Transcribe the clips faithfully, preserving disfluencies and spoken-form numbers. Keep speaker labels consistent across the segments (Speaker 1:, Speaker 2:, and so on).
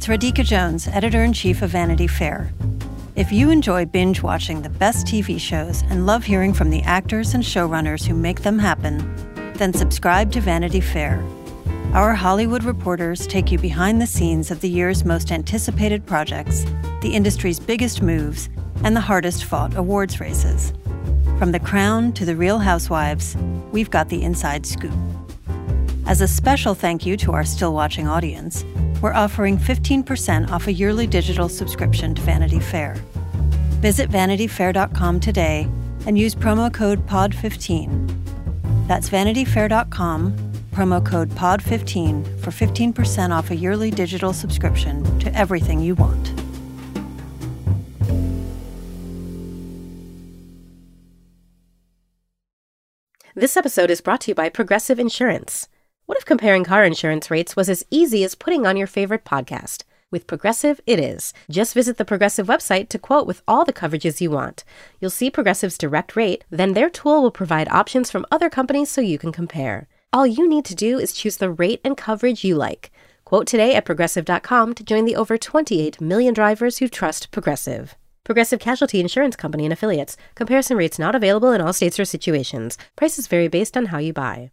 Speaker 1: Radhika Jones, editor-in-chief of Vanity Fair. If you enjoy binge-watching the best T V shows and love hearing from the actors and showrunners who make them happen, then subscribe to Vanity Fair. Our Hollywood reporters take you behind the scenes of the year's most anticipated projects, the industry's biggest moves, and the hardest-fought awards races. From The Crown to The Real Housewives, we've got the inside scoop. As a special thank you to our still-watching audience, we're offering fifteen percent off a yearly digital subscription to Vanity Fair. Visit vanity fair dot com today and use promo code P O D fifteen. That's vanity fair dot com, promo code P O D fifteen for fifteen percent off a yearly digital subscription to everything you want.
Speaker 2: This episode is brought to you by Progressive Insurance. What if comparing car insurance rates was as easy as putting on your favorite podcast? With Progressive, it is. Just visit the Progressive website to quote with all the coverages you want. You'll see Progressive's direct rate, then their tool will provide options from other companies so you can compare. All you need to do is choose the rate and coverage you like. Quote today at progressive dot com to join the over twenty-eight million drivers who trust Progressive. Progressive Casualty Insurance Company and Affiliates. Comparison rates not available in all states or situations. Prices vary based on how you buy.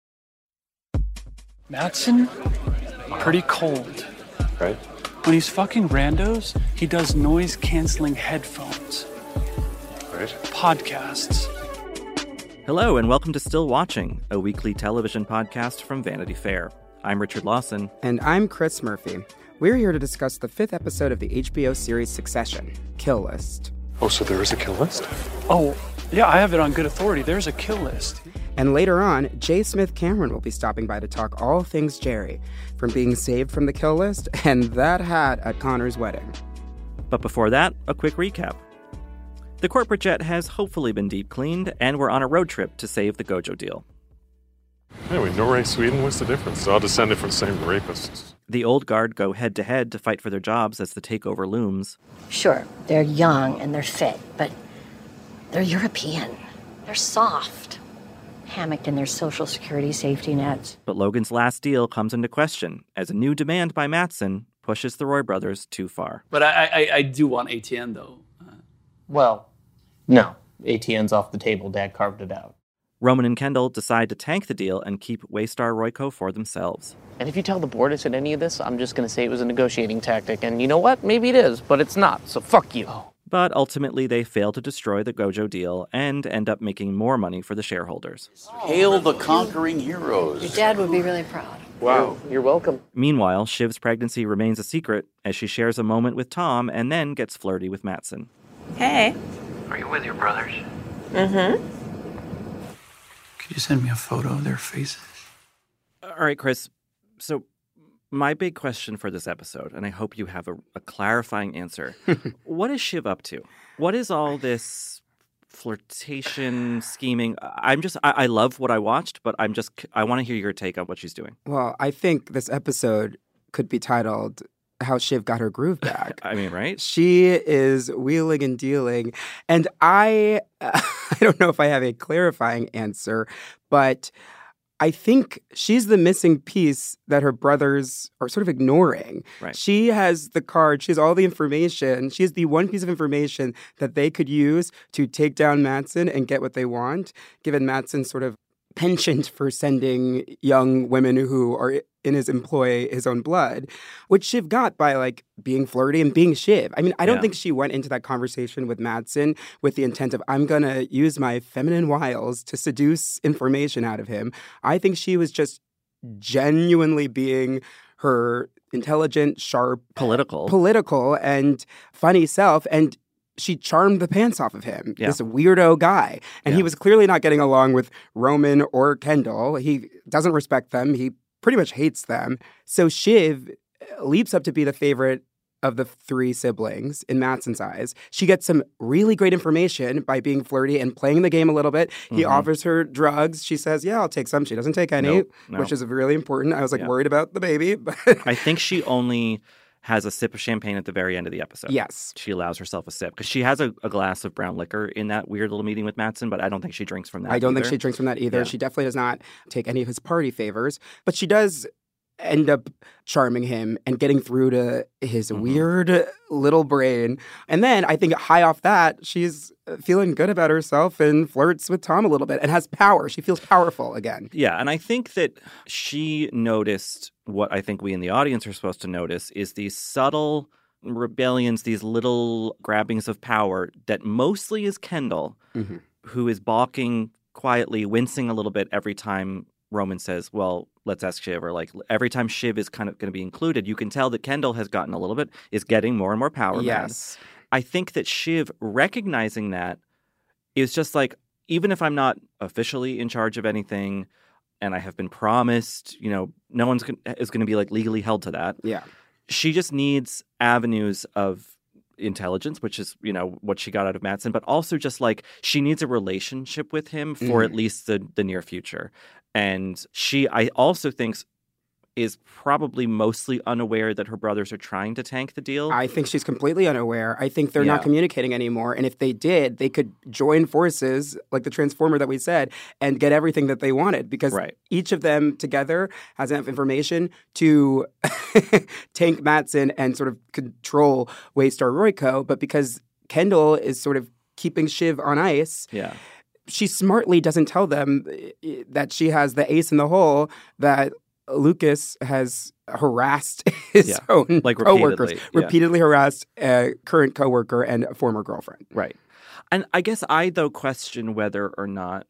Speaker 3: Matsson, pretty cold.
Speaker 4: Right.
Speaker 3: When he's fucking randos, he does noise-canceling headphones.
Speaker 4: Right.
Speaker 3: Podcasts.
Speaker 5: Hello, and welcome to Still Watching, a weekly television podcast from Vanity Fair. I'm Richard Lawson.
Speaker 6: And I'm Chris Murphy. We're here to discuss the fifth episode of the H B O series Succession, Kill List.
Speaker 4: Oh, so there is a kill list?
Speaker 3: Oh, yeah, I have it on good authority. There's a kill list.
Speaker 6: And later on, J. Smith Cameron will be stopping by to talk all things Jerry, from being saved from the kill list and that hat at Connor's wedding.
Speaker 5: But before that, a quick recap. The corporate jet has hopefully been deep cleaned, and we're on a road trip to save the Gojo deal.
Speaker 4: Anyway, Norway, Sweden, what's the difference? They're all descended from the same rapists.
Speaker 5: The old guard go head-to-head to fight for their jobs as the takeover looms.
Speaker 7: Sure, they're young and they're fit, but they're European. They're soft. Hammocked in their social security safety nets.
Speaker 5: But Logan's last deal comes into question as a new demand by Matsson pushes the Roy brothers too far.
Speaker 8: But I, I, I do want A T N, though. Uh,
Speaker 9: well, no. A T N's off the table. Dad carved it out.
Speaker 5: Roman and Kendall decide to tank the deal and keep Waystar Royco for themselves.
Speaker 9: And if you tell the board I said any of this, I'm just going to say it was a negotiating tactic. And you know what? Maybe it is, but it's not. So fuck you. Oh.
Speaker 5: But ultimately, they fail to destroy the Gojo deal and end up making more money for the shareholders.
Speaker 10: Hail the conquering heroes.
Speaker 7: Your dad would be really proud.
Speaker 9: Wow, you're welcome.
Speaker 5: Meanwhile, Shiv's pregnancy remains a secret as she shares a moment with Tom and then gets flirty with Matsson.
Speaker 11: Hey.
Speaker 10: Are you with your brothers?
Speaker 11: Mm-hmm.
Speaker 3: Could you send me a photo of their faces?
Speaker 5: All right, Chris. So my big question for this episode, and I hope you have a, a clarifying answer. What is Shiv up to? What is all this flirtation, scheming? I'm just, I, I love what I watched, but I'm just, I want to hear your take on what she's doing.
Speaker 6: Well, I think this episode could be titled How Shiv Got Her Groove Back.
Speaker 5: I mean, right?
Speaker 6: She is wheeling and dealing. And I, uh, I don't know if I have a clarifying answer, but I think she's the missing piece that her brothers are sort of ignoring.
Speaker 5: Right.
Speaker 6: She has the card. She has all the information. She has the one piece of information that they could use to take down Matsson and get what they want, given Matsson's sort of penchant for sending young women who are in his employ his own blood, which Shiv got by, like, being flirty and being Shiv. I mean, I don't
Speaker 5: Yeah.
Speaker 6: think she went into that conversation with Matsson with the intent of, I'm going to use my feminine wiles to seduce information out of him. I think she was just genuinely being her intelligent, sharp,
Speaker 5: Political.
Speaker 6: political and funny self, and she charmed the pants off of him,
Speaker 5: Yeah.
Speaker 6: this weirdo guy. And
Speaker 5: Yeah.
Speaker 6: he was clearly not getting along with Roman or Kendall. He doesn't respect them. He pretty much hates them. So Shiv leaps up to be the favorite of the three siblings in Matsson's eyes. She gets some really great information by being flirty and playing the game a little bit. He
Speaker 5: Mhm.
Speaker 6: offers her drugs. She says, yeah, I'll take some. She doesn't take any,
Speaker 5: Nope, no.
Speaker 6: which is really important. I was like
Speaker 5: Yeah.
Speaker 6: worried about the baby. But
Speaker 5: I think she only has a sip of champagne at the very end of the episode.
Speaker 6: Yes.
Speaker 5: She allows herself a sip because she has a, a glass of brown liquor in that weird little meeting with Matsson, but I don't think she drinks from that
Speaker 6: I don't
Speaker 5: either.
Speaker 6: think she drinks from that either.
Speaker 5: Yeah.
Speaker 6: She definitely does not take any of his party favors. But she does end up charming him and getting through to his
Speaker 5: Mm-hmm.
Speaker 6: weird little brain. And then I think high off that, she's feeling good about herself and flirts with Tom a little bit and has power. She feels powerful again.
Speaker 5: Yeah, and I think that she noticed what I think we in the audience are supposed to notice is these subtle rebellions, these little grabbings of power that mostly is Kendall,
Speaker 6: Mm-hmm.
Speaker 5: who is balking quietly, wincing a little bit every time Roman says, well, let's ask Shiv, or like every time Shiv is kind of going to be included, you can tell that Kendall has gotten a little bit, is getting more and more power mad.
Speaker 6: Yes.
Speaker 5: I think that Shiv recognizing that is just like, even if I'm not officially in charge of anything and I have been promised, you know, no one's gonna, is going to be like legally held to that.
Speaker 6: Yeah.
Speaker 5: She just needs avenues of intelligence, which is, you know, what she got out of Matsson, but also just like she needs a relationship with him for
Speaker 6: Mhm.
Speaker 5: at least the, the near future. And she, I also think, is probably mostly unaware that her brothers are trying to tank the deal.
Speaker 6: I think she's completely unaware. I think they're
Speaker 5: Yeah.
Speaker 6: not communicating anymore. And if they did, they could join forces, like the Transformer that we said, and get everything that they wanted because
Speaker 5: Right.
Speaker 6: each of them together has enough information to tank Matsson and sort of control Waystar Royco. But because Kendall is sort of keeping Shiv on ice,
Speaker 5: yeah.
Speaker 6: she smartly doesn't tell them eh, that she has the ace in the hole that Lucas has harassed his
Speaker 5: Yeah.
Speaker 6: own
Speaker 5: Like
Speaker 6: coworkers,
Speaker 5: repeatedly, yeah.
Speaker 6: repeatedly harassed a current coworker and a former girlfriend.
Speaker 5: Right. And I guess I, though, question whether or not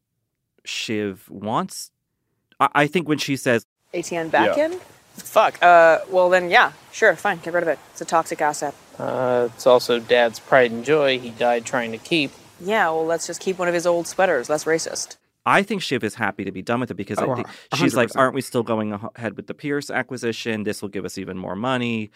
Speaker 5: Shiv wants... I, I think when she says...
Speaker 11: A T N back
Speaker 9: Yeah.
Speaker 11: in? Fuck. Uh, well then, yeah, sure, fine, get rid of it. It's a toxic asset.
Speaker 9: Uh, it's also Dad's pride and joy he died trying to keep.
Speaker 11: Yeah, well, let's just keep one of his old sweaters. Less racist.
Speaker 5: I think Shiv is happy to be done with it because
Speaker 6: Oh,
Speaker 5: I think
Speaker 6: one
Speaker 5: she's
Speaker 6: hundred
Speaker 5: like,
Speaker 6: percent.
Speaker 5: aren't we still going ahead with the Pierce acquisition? This will give us even more money.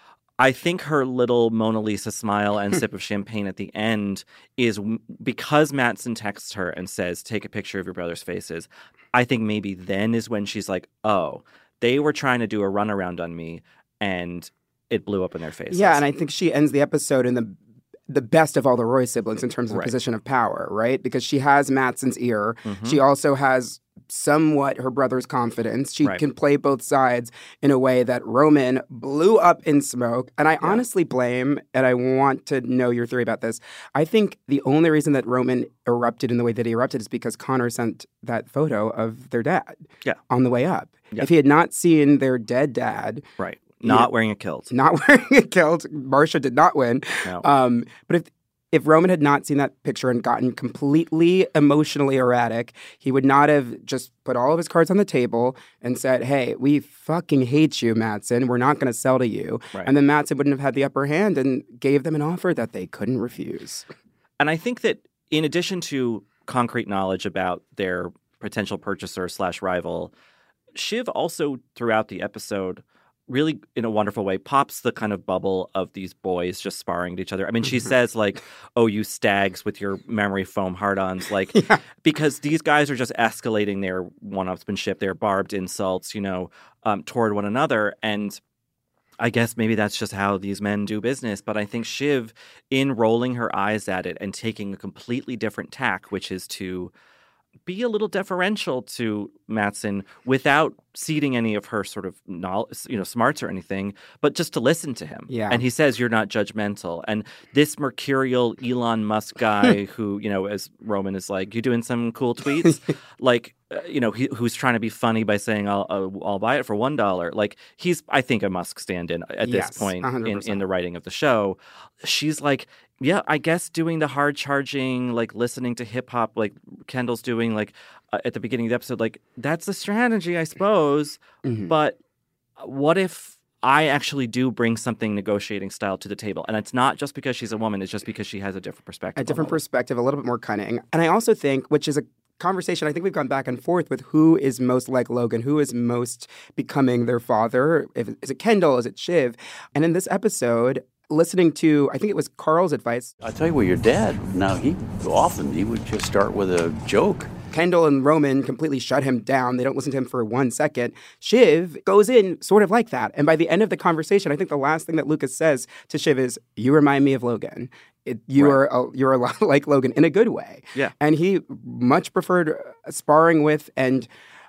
Speaker 5: I think her little Mona Lisa smile and sip of champagne at the end is w- because Matsson texts her and says, take a picture of your brother's faces. I think maybe then is when she's like, oh, they were trying to do a runaround on me and it blew up in their faces.
Speaker 6: Yeah, and I think she ends the episode in the the best of all the Roy siblings in terms of
Speaker 5: Right.
Speaker 6: position of power, right? Because she has Matsson's ear.
Speaker 5: Mhm.
Speaker 6: She also has somewhat her brother's confidence. She
Speaker 5: Right.
Speaker 6: can play both sides in a way that Roman blew up in smoke. And I honestly blame, and I want to know your theory about this. I think the only reason that Roman erupted in the way that he erupted is because Connor sent that photo of their dad
Speaker 5: Yeah.
Speaker 6: on the way up.
Speaker 5: Yeah.
Speaker 6: If he had not seen their dead dad,
Speaker 5: Right.
Speaker 6: you
Speaker 5: Not
Speaker 6: know,
Speaker 5: wearing a kilt.
Speaker 6: not wearing a kilt. Marcia did not win.
Speaker 5: No.
Speaker 6: Um, but if if Roman had not seen that picture and gotten completely emotionally erratic, he would not have just put all of his cards on the table and said, hey, we fucking hate you, Matsson. We're not going to sell to you.
Speaker 5: Right.
Speaker 6: And then Matsson wouldn't have had the upper hand and gave them an offer that they couldn't refuse.
Speaker 5: And I think that in addition to concrete knowledge about their potential purchaser slash rival, Shiv also throughout the episode really in a wonderful way pops the kind of bubble of these boys just sparring at each other. I mean, she
Speaker 6: Mhm.
Speaker 5: says like, oh, you stags with your memory foam hard-ons, like because these guys are just escalating their one-upsmanship, their barbed insults, you know, um, toward one another. And I guess maybe that's just how these men do business. But I think Shiv, in rolling her eyes at it and taking a completely different tack, which is to be a little deferential to Matsson without ceding any of her sort of knowledge, you know, smarts or anything, but just to listen to him.
Speaker 6: Yeah.
Speaker 5: And he says, you're not judgmental. And this mercurial Elon Musk guy who, you know, as Roman is like, you doing some cool tweets? like, uh, you know, he, who's trying to be funny by saying, I'll, I'll, I'll buy it for one dollar. Like, he's, I think, a Musk stand-in at
Speaker 6: Yes,
Speaker 5: this point
Speaker 6: one hundred
Speaker 5: in,
Speaker 6: percent.
Speaker 5: in the writing of the show. She's like, yeah, I guess doing the hard charging, like listening to hip hop, like Kendall's doing, like uh, at the beginning of the episode, like that's the strategy, I suppose.
Speaker 6: Mhm.
Speaker 5: But what if I actually do bring something negotiating style to the table? And it's not just because she's a woman, it's just because she has a different perspective.
Speaker 6: A different
Speaker 5: on the world.
Speaker 6: perspective, a little bit more cunning. And I also think, which is a conversation I think we've gone back and forth with who is most like Logan, who is most becoming their father. If, is it Kendall? Is it Shiv? And in this episode, listening to, I think it was Carl's advice.
Speaker 10: I tell you what, your dad, now he often, he would just start with a joke.
Speaker 6: Kendall and Roman completely shut him down. They don't listen to him for one second. Shiv goes in sort of like that. And by the end of the conversation, I think the last thing that Lucas says to Shiv is, you remind me of Logan. It, you
Speaker 5: Right.
Speaker 6: are a, you're a lot like Logan in a good way.
Speaker 5: Yeah.
Speaker 6: And he much preferred uh, sparring with and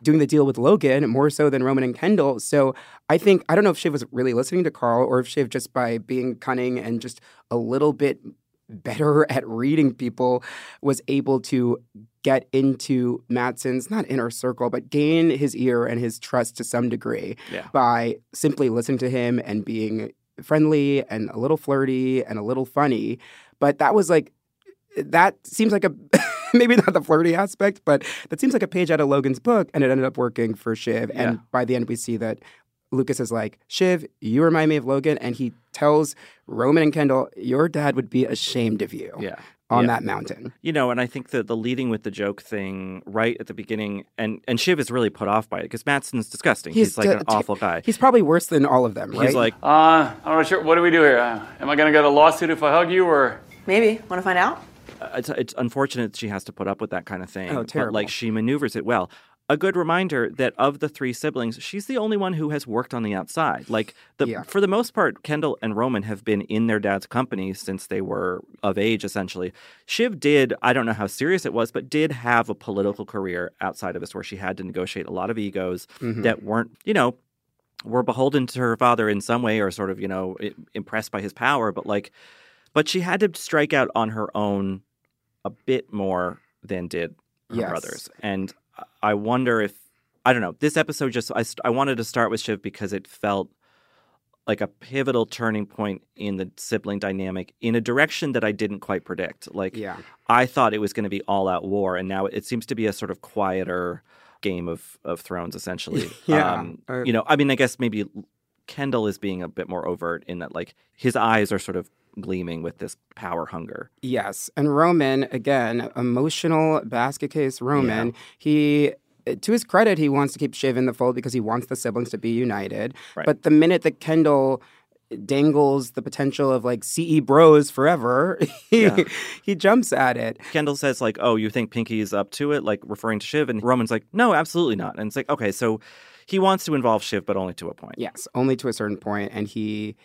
Speaker 6: doing the deal with Logan more so than Roman and Kendall. So I think, I don't know if Shiv was really listening to Carl or if Shiv just by being cunning and just a little bit better at reading people was able to get into Matsson's, not inner circle, but gain his ear and his trust to some degree
Speaker 5: yeah.
Speaker 6: by simply listening to him and being friendly and a little flirty and a little funny. But that was like, that seems like a, maybe not the flirty aspect, but that seems like a page out of Logan's book, and it ended up working for Shiv.
Speaker 5: Yeah.
Speaker 6: And by the end, we see that Lucas is like, Shiv, you remind me of Logan. And he tells Roman and Kendall, your dad would be ashamed of you
Speaker 5: yeah.
Speaker 6: on
Speaker 5: yeah.
Speaker 6: that mountain.
Speaker 5: You know, and I think that the leading with the joke thing right at the beginning, and, and Shiv is really put off by it because Matsson's disgusting. He's, he's like d- an awful guy.
Speaker 6: He's probably worse than all of them, right?
Speaker 5: He's like,
Speaker 8: uh, I'm not sure. What do we do here? Uh, am I going to get a lawsuit if I hug you or?
Speaker 11: Maybe. Want to find out?
Speaker 5: It's, it's unfortunate she has to put up with that kind of thing.
Speaker 6: Oh, terrible.
Speaker 5: But, like, she maneuvers it well. A good reminder that of the three siblings, she's the only one who has worked on the outside. Like, the,
Speaker 6: yeah.
Speaker 5: for the most part, Kendall and Roman have been in their dad's company since they were of age, essentially. Shiv did, I don't know how serious it was, but did have a political career outside of this where she had to negotiate a lot of egos
Speaker 6: mm-hmm.
Speaker 5: that weren't, you know, were beholden to her father in some way or sort of, you know, impressed by his power. But, like, but she had to strike out on her own a bit more than did her
Speaker 6: yes.
Speaker 5: brothers. And I wonder if, I don't know, this episode just, I, I wanted to start with Shiv because it felt like a pivotal turning point in the sibling dynamic in a direction that I didn't quite predict. Like,
Speaker 6: yeah.
Speaker 5: I thought it was going to be all-out war, and now it seems to be a sort of quieter Game of, of Thrones, essentially.
Speaker 6: yeah.
Speaker 5: Um,
Speaker 6: uh,
Speaker 5: you know, I mean, I guess maybe Kendall is being a bit more overt in that, like, his eyes are sort of gleaming with this power hunger.
Speaker 6: Yes. And Roman, again, emotional basket case Roman,
Speaker 5: Yeah.
Speaker 6: he, to his credit, he wants to keep Shiv in the fold because he wants the siblings to be united.
Speaker 5: Right.
Speaker 6: But the minute that Kendall dangles the potential of like C E bros forever, he,
Speaker 5: Yeah.
Speaker 6: he jumps at it.
Speaker 5: Kendall says, like, oh, you think Pinky's up to it? Like, referring to Shiv. And Roman's like, no, absolutely not. And it's like, okay, so he wants to involve Shiv, but only to a point.
Speaker 6: Yes, only to a certain point. And he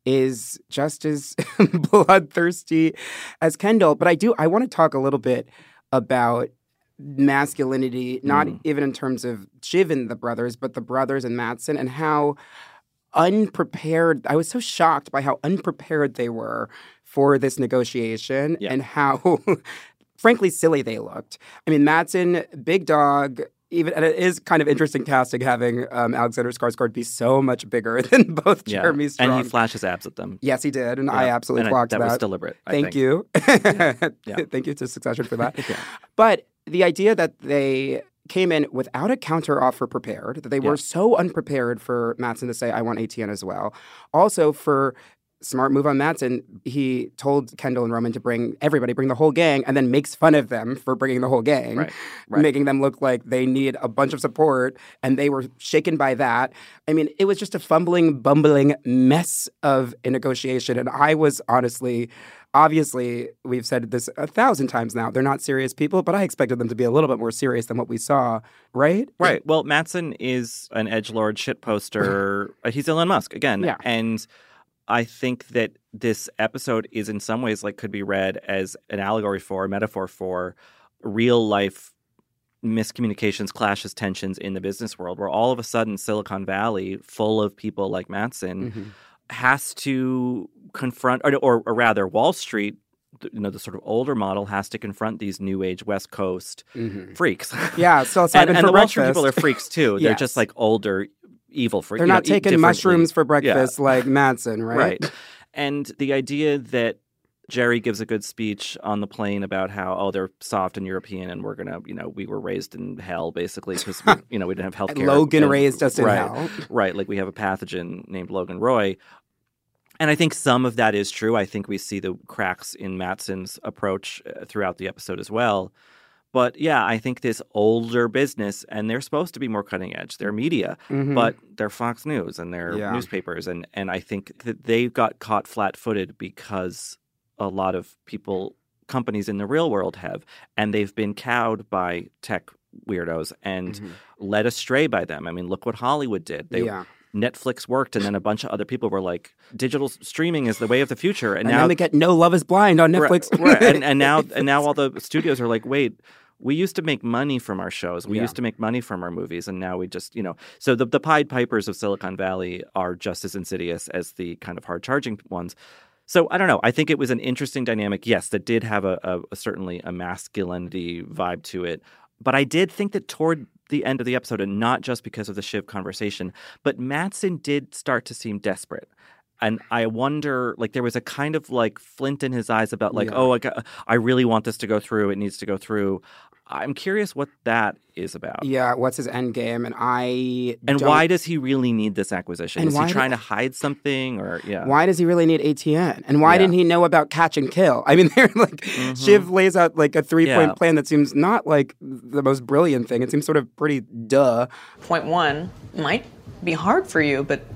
Speaker 6: is just as bloodthirsty as Kendall. But I do, I want to talk a little bit about masculinity, not
Speaker 5: Mm.
Speaker 6: even in terms of Shiv and the brothers, but the brothers and Matsson, and how unprepared, I was so shocked by how unprepared they were for this negotiation
Speaker 5: Yeah.
Speaker 6: and how, frankly, silly they looked. I mean, Matsson, big dog, even, and it is kind of interesting casting having um, Alexander Skarsgård be so much bigger than both
Speaker 5: Yeah.
Speaker 6: Jeremy Strong.
Speaker 5: And he flashes abs at them.
Speaker 6: Yes, he did, and
Speaker 5: Yeah.
Speaker 6: I absolutely
Speaker 5: and
Speaker 6: clocked
Speaker 5: I,
Speaker 6: that.
Speaker 5: that was deliberate, I
Speaker 6: Thank
Speaker 5: think.
Speaker 6: you.
Speaker 5: Yeah.
Speaker 6: Thank you to Succession for that.
Speaker 5: Yeah.
Speaker 6: But the idea that they came in without a counteroffer prepared, that they were
Speaker 5: Yeah.
Speaker 6: so unprepared for Matsson to say, I want A T N as well. Also, for smart move on Matsson, he told Kendall and Roman to bring everybody, bring the whole gang, and then makes fun of them for bringing the whole gang,
Speaker 5: Right, right.
Speaker 6: making them look like they need a bunch of support, and they were shaken by that. I mean, it was just a fumbling, bumbling mess of a negotiation, and I was honestly, obviously, we've said this a thousand times now, they're not serious people, but I expected them to be a little bit more serious than what we saw, right?
Speaker 5: Right. Well, Matsson is an edgelord shitposter. He's Elon Musk, again.
Speaker 6: Yeah.
Speaker 5: And I think that this episode is in some ways like could be read as an allegory for, a metaphor for real life miscommunications, clashes, tensions in the business world, where all of a sudden Silicon Valley, full of people like Matsson,
Speaker 6: Mm-hmm.
Speaker 5: has to confront, or, or, or rather Wall Street, you know, the sort of older model has to confront these new age West Coast
Speaker 6: Mhm.
Speaker 5: freaks.
Speaker 6: Yeah, so
Speaker 5: and,
Speaker 6: Simon
Speaker 5: and
Speaker 6: for
Speaker 5: the Wall Street
Speaker 6: breakfast.
Speaker 5: people are freaks too. They're
Speaker 6: Yes.
Speaker 5: just like older, evil freaks.
Speaker 6: They're
Speaker 5: you
Speaker 6: not
Speaker 5: know, eat
Speaker 6: taking
Speaker 5: differently.
Speaker 6: mushrooms for
Speaker 5: Yeah.
Speaker 6: breakfast like Matsson, right?
Speaker 5: Right. And the idea that Jerry gives a good speech on the plane about how, oh, they're soft and European and we're going to, you know, we were raised in hell, basically, because, you know, we didn't have health care.
Speaker 6: Logan raised us in
Speaker 5: right,
Speaker 6: hell.
Speaker 5: Right. Like we have a pathogen named Logan Roy. And I think some of that is true. I think we see the cracks in Matsson's approach uh, throughout the episode as well. But yeah, I think this older business, and they're supposed to be more cutting edge. They're media,
Speaker 6: Mhm.
Speaker 5: but they're Fox News and they're
Speaker 6: Yeah.
Speaker 5: newspapers. And, and I think that they got caught flat-footed because a lot of people, companies in the real world have. And they've been cowed by tech weirdos and
Speaker 6: Mhm.
Speaker 5: led astray by them. I mean, look what Hollywood did. They,
Speaker 6: Yeah.
Speaker 5: Netflix worked, and then a bunch of other people were like, digital streaming is the way of the future. And,
Speaker 6: And
Speaker 5: now
Speaker 6: then we get No Love is Blind on
Speaker 5: Right,
Speaker 6: Netflix.
Speaker 5: right. And, and now and now all the studios are like, wait, we used to make money from our shows. We
Speaker 6: Yeah.
Speaker 5: used to make money from our movies. And now we just, you know, so the, the Pied Pipers of Silicon Valley are just as insidious as the kind of hard charging ones. So I don't know. I think it was an interesting dynamic, yes, that did have a, a, a certainly a masculinity vibe to it. But I did think that toward the end of the episode, and not just because of the Shiv conversation, but Matsson did start to seem desperate. And I wonder, like, there was a kind of like flint in his eyes about like,
Speaker 6: Yeah.
Speaker 5: oh, I, got, I really want this to go through. It needs to go through. I'm curious what that is about.
Speaker 6: Yeah, what's his end game? And I
Speaker 5: And
Speaker 6: don't-
Speaker 5: why does he really need this acquisition?
Speaker 6: And
Speaker 5: Is he
Speaker 6: why do-
Speaker 5: trying to hide something or yeah?
Speaker 6: Why does he really need A T N? And why
Speaker 5: Yeah.
Speaker 6: didn't he know about catch and kill? I mean, they're like Shiv lays out like a three-point
Speaker 5: Yeah.
Speaker 6: plan that seems not like the most brilliant thing. It seems sort of pretty duh.
Speaker 11: Point one might be hard for you, but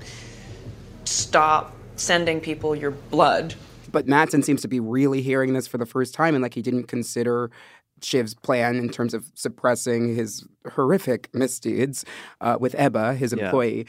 Speaker 11: stop sending people your blood.
Speaker 6: But Matsson seems to be really hearing this for the first time, and like he didn't consider Shiv's plan in terms of suppressing his horrific misdeeds uh, with Ebba, his
Speaker 5: Yeah.
Speaker 6: employee.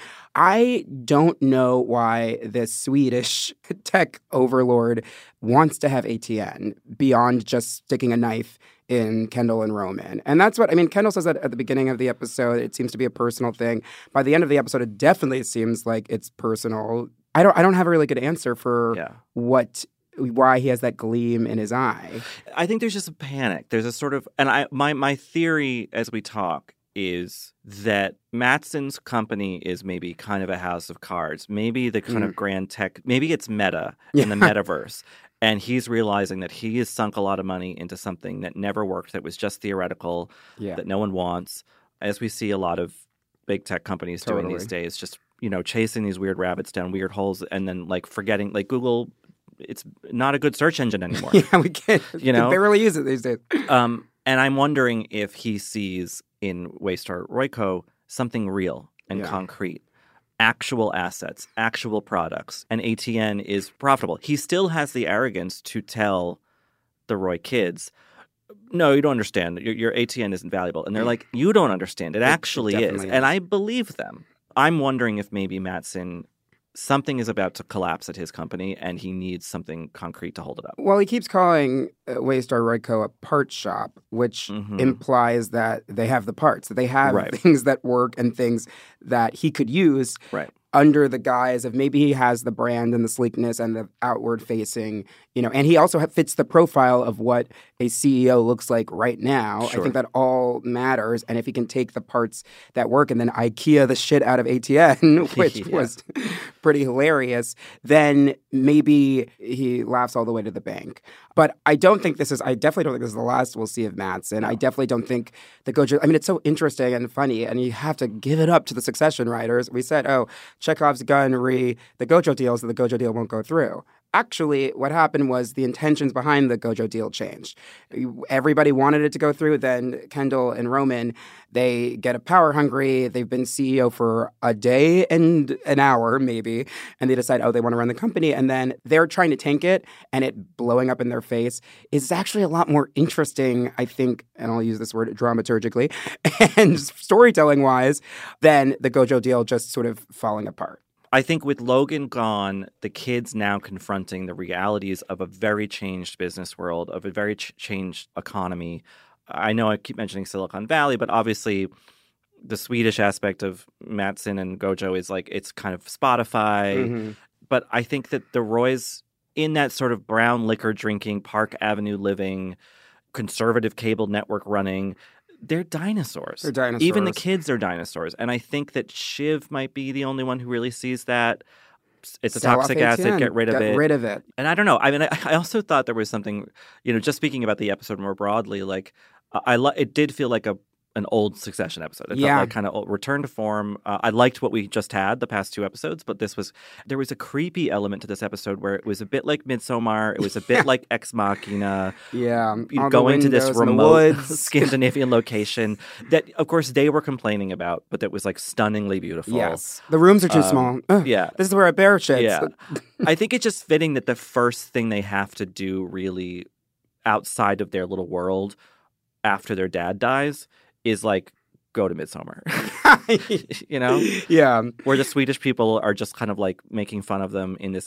Speaker 6: I don't know why this Swedish tech overlord wants to have A T N beyond just sticking a knife in Kendall and Roman. And that's what, I mean, Kendall says that at the beginning of the episode. It seems to be a personal thing. By the end of the episode, it definitely seems like it's personal. I don't, I don't have a really good answer for
Speaker 5: Yeah.
Speaker 6: what why he has that gleam in his eye.
Speaker 5: I think there's just a panic. There's a sort of, and I my my theory as we talk is that Matsson's company is maybe kind of a house of cards. Maybe the kind
Speaker 6: Mm.
Speaker 5: of grand tech. Maybe it's Meta in the metaverse, and he's realizing that he has sunk a lot of money into something that never worked. That was just theoretical.
Speaker 6: Yeah.
Speaker 5: That no one wants. As we see a lot of big tech companies doing these
Speaker 6: Totally.
Speaker 5: days, just you know chasing these weird rabbits down weird holes, and then like forgetting like Google. It's not a good search engine anymore.
Speaker 6: Yeah, we can't,
Speaker 5: You know?
Speaker 6: can barely use it these days.
Speaker 5: Um, and I'm wondering if he sees in Waystar Royco something real and
Speaker 6: Yeah.
Speaker 5: concrete, actual assets, actual products, and A T N is profitable. He still has the arrogance to tell the Roy kids, no, you don't understand. Your, your A T N isn't valuable. And they're like, you don't understand. It actually is.
Speaker 6: definitely
Speaker 5: And
Speaker 6: is.
Speaker 5: I believe them. I'm wondering if maybe Matsson, something is about to collapse at his company and he needs something concrete to hold it up.
Speaker 6: Well, he keeps calling uh, Waystar Royco a part shop, which
Speaker 5: Mhm.
Speaker 6: implies that they have the parts, that they have
Speaker 5: Right.
Speaker 6: things that work and things that he could use
Speaker 5: Right.
Speaker 6: under the guise of maybe he has the brand and the sleekness and the outward facing, you know, and he also ha- fits the profile of what a C E O looks like right now.
Speaker 5: Sure.
Speaker 6: I think that all matters. And if he can take the parts that work and then IKEA the shit out of A T N, which
Speaker 5: Yeah.
Speaker 6: was pretty hilarious, then maybe he laughs all the way to the bank. But I don't think this is, I definitely don't think this is the last we'll see of Matsson. I definitely don't think the Gojo, I mean, it's so interesting and funny, and you have to give it up to the Succession writers. We said, oh, Chekhov's gun re the Gojo deal, so the Gojo deal won't go through. Actually, what happened was the intentions behind the Gojo deal changed. Everybody wanted it to go through. Then Kendall and Roman, they get a power hungry. They've been C E O for a day and an hour, maybe, and they decide, oh, they want to run the company. And then they're trying to tank it, and it blowing up in their face is actually a lot more interesting, I think, and I'll use this word dramaturgically and storytelling wise, than the Gojo deal just sort of falling apart.
Speaker 5: I think with Logan gone, the kids now confronting the realities of a very changed business world, of a very ch- changed economy. I know I keep mentioning Silicon Valley, but obviously the Swedish aspect of Matsson and Gojo is like it's kind of Spotify.
Speaker 6: Mm-hmm.
Speaker 5: But I think that the Roys, in that sort of brown liquor drinking, Park Avenue living, conservative cable network running, they're dinosaurs.
Speaker 6: They're dinosaurs.
Speaker 5: Even the kids are dinosaurs. And I think that Shiv might be the only one who really sees that. It's a
Speaker 6: Sell off
Speaker 5: toxic
Speaker 6: A T
Speaker 5: acid.
Speaker 6: N.
Speaker 5: Get rid of
Speaker 6: Get
Speaker 5: it.
Speaker 6: rid of it.
Speaker 5: And I don't know. I mean, I, I also thought there was something, you know, just speaking about the episode more broadly, like I, I lo- it did feel like a an old Succession episode. It
Speaker 6: Yeah.
Speaker 5: felt like kind of return to form. Uh, I liked what we just had the past two episodes, but this was there was a creepy element to this episode where it was a bit like Midsommar. It was a bit like Ex Machina.
Speaker 6: Yeah,
Speaker 5: You
Speaker 6: all the
Speaker 5: go into this
Speaker 6: windows in the
Speaker 5: remote
Speaker 6: woods.
Speaker 5: Scandinavian location that, of course, they were complaining about, but that was like stunningly beautiful.
Speaker 6: Yes. The rooms are too
Speaker 5: Um,
Speaker 6: small. Ugh,
Speaker 5: yeah.
Speaker 6: This is where a bear shits.
Speaker 5: Yeah. I think it's just fitting that the first thing they have to do really outside of their little world after their dad dies is like go to Midsommar. you know?
Speaker 6: Yeah.
Speaker 5: Where the Swedish people are just kind of like making fun of them in this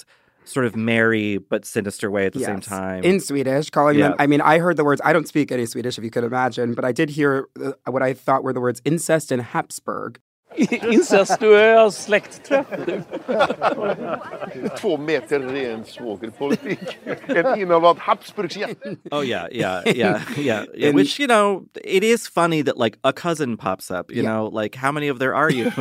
Speaker 5: sort of merry but sinister way at the
Speaker 6: yes.
Speaker 5: same time.
Speaker 6: In Swedish, calling
Speaker 5: yeah.
Speaker 6: them, I mean, I heard the words, I don't speak any Swedish if you could imagine, but I did hear uh, what I thought were the words incest and Habsburg.
Speaker 12: Incestuös släktträff.
Speaker 13: Två meter ren svågerpolitik. Ett innehav Habsburgs jätte.
Speaker 5: Oh yeah, yeah, yeah, yeah. yeah. Which, you know, it is funny that like a cousin pops up, you yeah. know, like how many of there are you?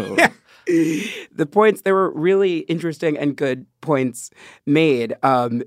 Speaker 6: The points, there were really interesting and good points made um,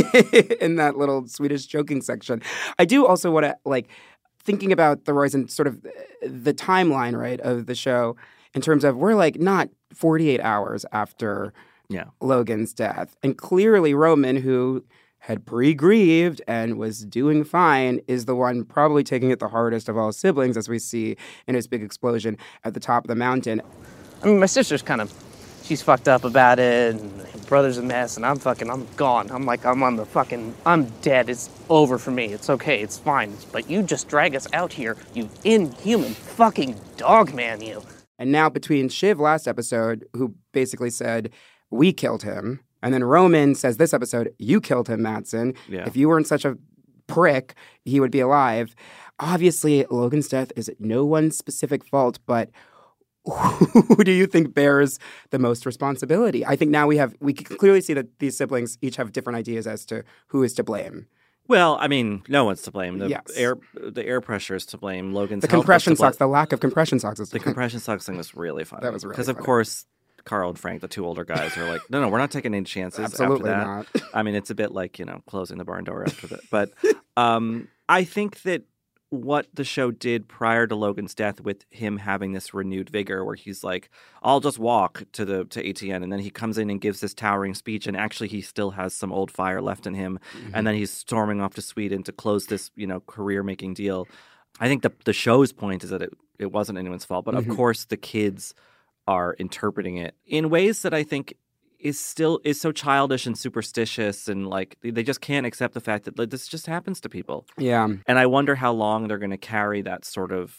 Speaker 6: in that little Swedish joking section. I do also want to, like, thinking about the rise and sort of the timeline, right, of the show in terms of we're like not forty-eight hours after
Speaker 5: yeah.
Speaker 6: Logan's death. And clearly Roman, who had pre-grieved and was doing fine, is the one probably taking it the hardest of all siblings, as we see in his big explosion at the top of the mountain.
Speaker 9: I mean, my sister's kind of, she's fucked up about it, and my brother's a mess, and I'm fucking, I'm gone. I'm like, I'm on the fucking, I'm dead. It's over for me. It's okay. It's fine. But you just drag us out here, you inhuman fucking dog man, you.
Speaker 6: And now between Shiv last episode, who basically said, we killed him, and then Roman says this episode, you killed him, Matsson.
Speaker 5: Yeah.
Speaker 6: If you weren't such a prick, he would be alive. Obviously, Logan's death is no one's specific fault, but who do you think bears the most responsibility? I think now we have, we can clearly see that these siblings each have different ideas as to who is to blame.
Speaker 5: Well, I mean, no one's to blame. The
Speaker 6: yes.
Speaker 5: air, the air pressure is to blame. Logan's
Speaker 6: the compression socks, the lack of compression socks. Is
Speaker 5: the compression socks thing was really funny.
Speaker 6: That was really
Speaker 5: because
Speaker 6: funny.
Speaker 5: Of course, Carl and Frank, the two older guys, are like, no, no, we're not taking any chances.
Speaker 6: Absolutely
Speaker 5: after that.
Speaker 6: not.
Speaker 5: I mean, it's a bit like, you know, closing the barn door after that. But um, I think that what the show did prior to Logan's death with him having this renewed vigor where he's like, I'll just walk to the to A T N, and then he comes in and gives this towering speech, and actually he still has some old fire left in him, mm-hmm. and then he's storming off to Sweden to close this, you know, career-making deal. I think the the show's point is that it, it wasn't anyone's fault, but mm-hmm. of course the kids are interpreting it in ways that I think is still is so childish and superstitious, and like they just can't accept the fact that like, this just happens to people.
Speaker 6: Yeah.
Speaker 5: And I wonder how long they're going to carry that sort of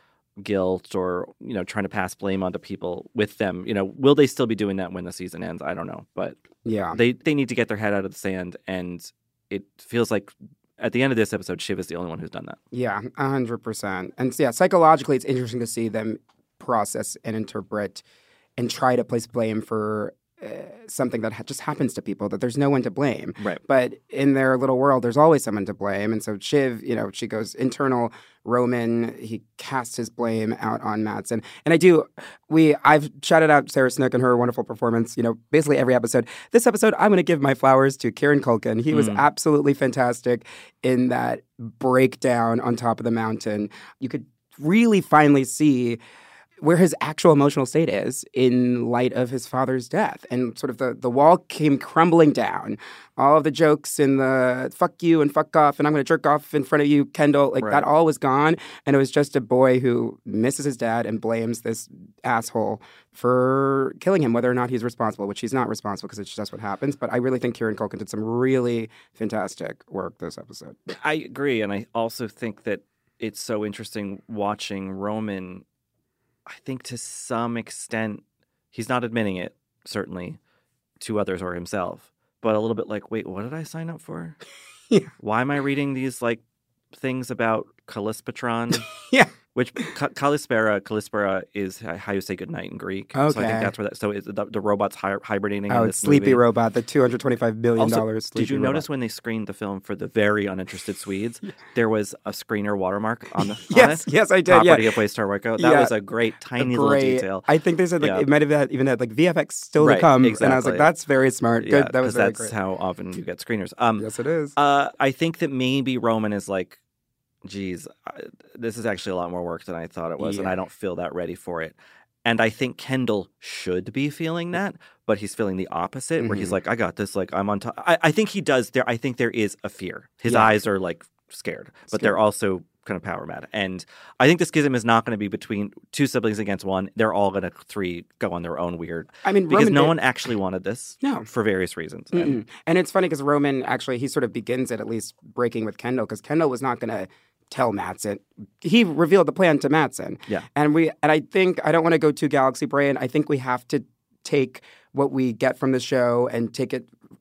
Speaker 5: guilt or, you know, trying to pass blame onto people with them. You know, will they still be doing that when the season ends? I don't know. But
Speaker 6: yeah,
Speaker 5: they, they need to get their head out of the sand. And it feels like at the end of this episode, Shiv is the only one who's done that.
Speaker 6: Yeah, one hundred percent. And yeah, psychologically, it's interesting to see them process and interpret and try to place blame for Uh, something that ha- just happens to people, that there's no one to blame.
Speaker 5: Right.
Speaker 6: But in their little world, there's always someone to blame. And so Shiv, you know, she goes internal. Roman, he casts his blame out on Matsson. And I do, we, I've shouted out Sarah Snook and her wonderful performance, you know, basically every episode. This episode, I'm going to give my flowers to Kieran Culkin. He was
Speaker 5: Mm.
Speaker 6: absolutely fantastic in that breakdown on top of the mountain. You could really finally see where his actual emotional state is in light of his father's death. And sort of the, the wall came crumbling down. All of the jokes and the fuck you and fuck off and I'm going to jerk off in front of you, Kendall, like
Speaker 5: Right.
Speaker 6: that all was gone. And it was just a boy who misses his dad and blames this asshole for killing him, whether or not he's responsible, which he's not responsible because it's just what happens. But I really think Kieran Culkin did some really fantastic work this episode.
Speaker 5: I agree. And I also think that it's so interesting watching Roman. I think to some extent, he's not admitting it, certainly, to others or himself, but a little bit like, wait, what did I sign up for?
Speaker 6: Yeah.
Speaker 5: Why am I reading these, like, things about Callispatron?
Speaker 6: Yeah.
Speaker 5: Which, Ka- Kalispera, Kalispera is how you say goodnight in Greek.
Speaker 6: Okay.
Speaker 5: So I think that's where that, so it's the, the robot's hi- hibernating
Speaker 6: Oh,
Speaker 5: in
Speaker 6: it's
Speaker 5: this
Speaker 6: Sleepy
Speaker 5: movie.
Speaker 6: Robot, the two hundred twenty-five billion dollars
Speaker 5: Also, did you
Speaker 6: Sleepy
Speaker 5: notice
Speaker 6: Robot.
Speaker 5: when they screened the film for the very uninterested Swedes, there was a screener watermark on the
Speaker 6: Yes,
Speaker 5: on it?
Speaker 6: yes, I did,
Speaker 5: Property
Speaker 6: yeah.
Speaker 5: of Waystar Waco. That
Speaker 6: Yeah.
Speaker 5: was a great, tiny
Speaker 6: A
Speaker 5: little
Speaker 6: great-
Speaker 5: detail.
Speaker 6: I think they said like
Speaker 5: Yeah.
Speaker 6: it might have had, even had like V F X still
Speaker 5: Right,
Speaker 6: to come,
Speaker 5: exactly.
Speaker 6: and I was like, "That's very smart.
Speaker 5: Yeah,
Speaker 6: Good, that was
Speaker 5: 'cause
Speaker 6: very
Speaker 5: that's
Speaker 6: great."
Speaker 5: how often you get screeners. Um,
Speaker 6: yes, it is.
Speaker 5: Uh, I think that maybe Roman is like, geez, I, this is actually a lot more work than I thought it was, and
Speaker 6: Yeah.
Speaker 5: I don't feel that ready for it. And I think Kendall should be feeling that, but he's feeling the opposite, where he's
Speaker 6: Mhm.
Speaker 5: like, I got this, like, I'm on top. I, I think he does. There, I think there is a fear. His
Speaker 6: Yeah.
Speaker 5: eyes are, like, scared, but they're
Speaker 6: Scared.
Speaker 5: also kind of power mad. And I think the schism is not going to be between two siblings against one. They're all going to, three, go on their own weird.
Speaker 6: I mean,
Speaker 5: because
Speaker 6: Roman
Speaker 5: no
Speaker 6: did-
Speaker 5: one actually wanted this
Speaker 6: No.
Speaker 5: for various reasons. And-
Speaker 6: Mm-mm. And it's funny because Roman actually, he sort of begins it at least breaking with Kendall, because Kendall was not going to tell Matsson. He revealed the plan to Matsson.
Speaker 5: Yeah.
Speaker 6: And we, and I think, I don't want to go too galaxy brain. I think we have to take what we get from the show and take it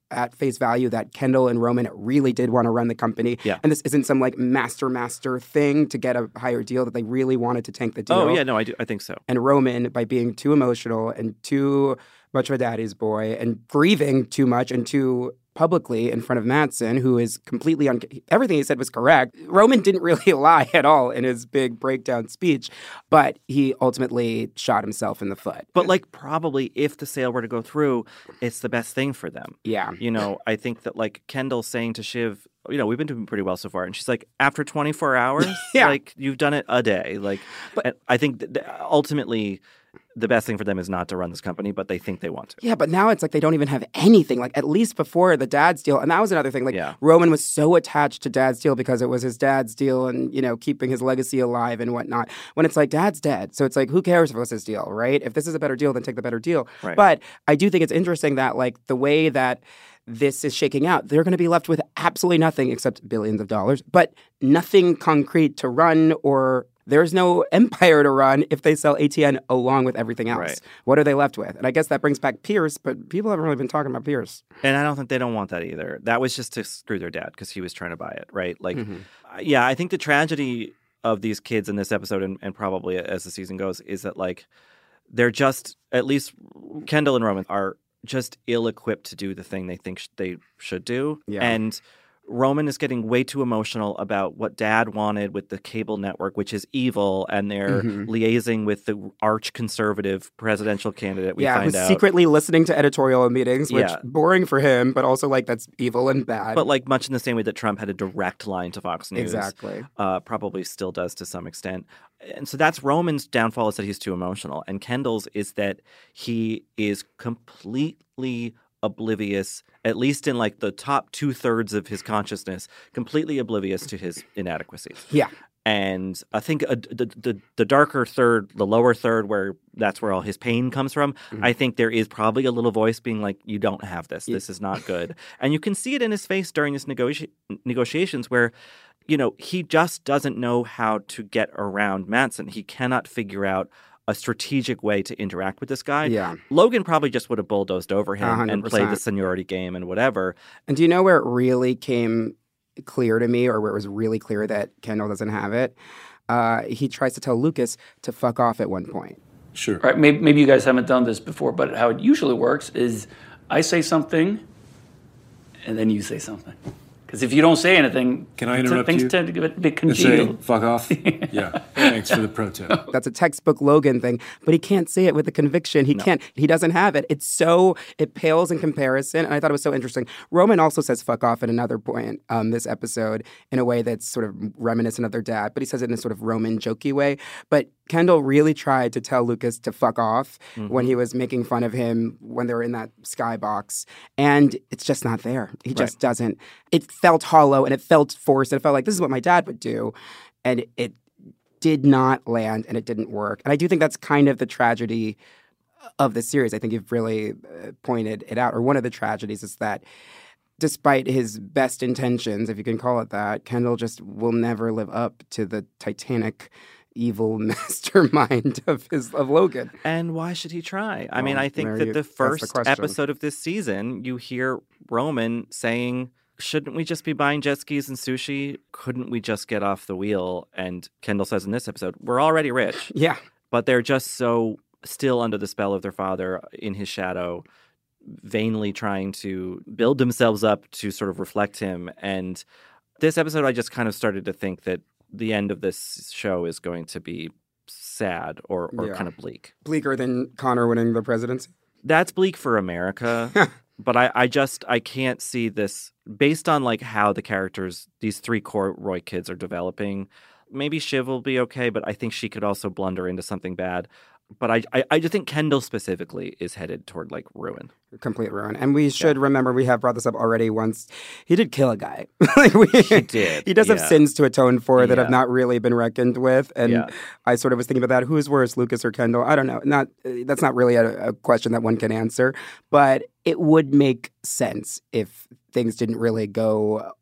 Speaker 6: at face value that Kendall and Roman really did want to run the company.
Speaker 5: Yeah.
Speaker 6: And this isn't some like master master thing to get a higher deal, that they really wanted to tank the deal.
Speaker 5: Oh, yeah, no, I do. I think so.
Speaker 6: And Roman, by being too emotional and too much of a daddy's boy and grieving too much and too publicly in front of Matsson, who is completely un- everything he said was correct. Roman didn't really lie at all in his big breakdown speech, but he ultimately shot himself in the foot.
Speaker 5: But like probably if the sale were to go through, it's the best thing for them.
Speaker 6: Yeah.
Speaker 5: You know, I think that like Kendall saying to Shiv, you know, we've been doing pretty well so far. And she's like, after twenty-four hours,
Speaker 6: yeah.
Speaker 5: like you've done it a day. Like, but I think th- th- ultimately the best thing for them is not to run this company, but they think they want to.
Speaker 6: Yeah, but now it's like they don't even have anything. Like at least before the dad's deal, and that was another thing. Like
Speaker 5: yeah.
Speaker 6: Roman was so attached to dad's deal because it was his dad's deal, and you know, keeping his legacy alive and whatnot. When it's like dad's dead, so it's like who cares if it was his deal, right? If this is a better deal, then take the better deal.
Speaker 5: Right.
Speaker 6: But I do think it's interesting that like the way that this is shaking out, they're going to be left with absolutely nothing except billions of dollars, but nothing concrete to run, or there's no empire to run if they sell A T N along with everything else.
Speaker 5: Right.
Speaker 6: What are they left with? And I guess that brings back Pierce, but people haven't really been talking about Pierce.
Speaker 5: And I don't think they don't want that either. That was just to screw their dad because he was trying to buy it, right? Like,
Speaker 6: Mm-hmm.
Speaker 5: yeah, I think the tragedy of these kids in this episode, and, and probably as the season goes, is that like they're just, at least Kendall and Roman are just ill-equipped to do the thing they think sh- they should do.
Speaker 6: Yeah.
Speaker 5: And Roman is getting way too emotional about what dad wanted with the cable network, which is evil, and they're
Speaker 6: Mhm.
Speaker 5: liaising with the arch-conservative presidential candidate, we
Speaker 6: yeah,
Speaker 5: find
Speaker 6: who's
Speaker 5: out.
Speaker 6: secretly listening to editorial meetings, which
Speaker 5: Yeah.
Speaker 6: boring for him, but also like that's evil and bad.
Speaker 5: But like much in the same way that Trump had a direct line to Fox News.
Speaker 6: Exactly.
Speaker 5: Uh, probably still does to some extent. And so that's Roman's downfall, is that he's too emotional. And Kendall's is that he is completely oblivious, at least in like the top two thirds of his consciousness, completely oblivious to his inadequacies.
Speaker 6: Yeah.
Speaker 5: And I think uh, the, the the darker third, the lower third, where that's where all his pain comes from,
Speaker 6: Mhm.
Speaker 5: I think there is probably a little voice being like, you don't have this.
Speaker 6: Yeah.
Speaker 5: This is not good. And you can see it in his face during his negoti- negotiations where, you know, he just doesn't know how to get around Matsson. He cannot figure out a strategic way to interact with this guy.
Speaker 6: Yeah.
Speaker 5: Logan probably just would have bulldozed over him
Speaker 6: one hundred
Speaker 5: and played the
Speaker 6: percent.
Speaker 5: seniority game and whatever.
Speaker 6: And do you know where it really came clear to me, or where it was really clear that Kendall doesn't have it? Uh, he tries to tell Lucas to fuck off at one point.
Speaker 8: Sure. All right, maybe, maybe you guys haven't done this before, but how it usually works is I say something, and then you say something. Because if you don't say anything,
Speaker 14: Can I interrupt
Speaker 8: things
Speaker 14: you?
Speaker 8: tend to get a bit
Speaker 14: And say,
Speaker 8: congealed.
Speaker 14: fuck off? Yeah. Thanks for the pro tip.
Speaker 6: That's a textbook Logan thing, but he can't say it with the conviction. He
Speaker 5: No.
Speaker 6: can't. He doesn't have it. It's so, it pales in comparison. And I thought it was so interesting. Roman also says fuck off at another point um, this episode in a way that's sort of reminiscent of their dad, but he says it in a sort of Roman jokey way. But Kendall really tried to tell Lucas to fuck off
Speaker 5: Mm-hmm.
Speaker 6: when he was making fun of him when they were in that skybox. And it's just not there. He just
Speaker 5: Right.
Speaker 6: doesn't. It felt hollow and it felt forced. And it felt like this is what my dad would do. And it did not land and it didn't work. And I do think that's kind of the tragedy of the series. I think you've really uh, pointed it out. Or one of the tragedies is that despite his best intentions, if you can call it that, Kendall just will never live up to the titanic evil mastermind of his of Logan.
Speaker 5: And why should he try? I mean,
Speaker 6: Well,
Speaker 5: I think
Speaker 6: there
Speaker 5: that
Speaker 6: you-
Speaker 5: the
Speaker 6: that's the
Speaker 5: first
Speaker 6: question.
Speaker 5: episode of this season, you hear Roman saying, shouldn't we just be buying jet skis and sushi? Couldn't we just get off the wheel? And Kendall says in this episode, we're already rich.
Speaker 6: Yeah.
Speaker 5: But they're just so still under the spell of their father in his shadow, vainly trying to build themselves up to sort of reflect him. And this episode, I just kind of started to think that the end of this show is going to be sad or, or
Speaker 6: Yeah.
Speaker 5: kind of bleak.
Speaker 6: Bleaker than Connor winning the presidency.
Speaker 5: That's bleak for America. But I, I just, I can't see this based on like how the characters, these three core Roy kids are developing. Maybe Shiv will be okay, but I think she could also blunder into something bad. But I, I, I just think Kendall specifically is headed toward like ruin.
Speaker 6: Complete ruin. And we should remember, we have brought this up already once. He did kill a guy. like we,
Speaker 5: He did.
Speaker 6: He does have
Speaker 5: yeah.
Speaker 6: sins to atone for that have
Speaker 5: Yeah.
Speaker 6: not really been reckoned with. And
Speaker 5: Yeah.
Speaker 6: I sort of was thinking about that. Who's worse, Lucas or Kendall? I don't know. Not uh, That's not really a, a question that one can answer. But it would make sense if things didn't really go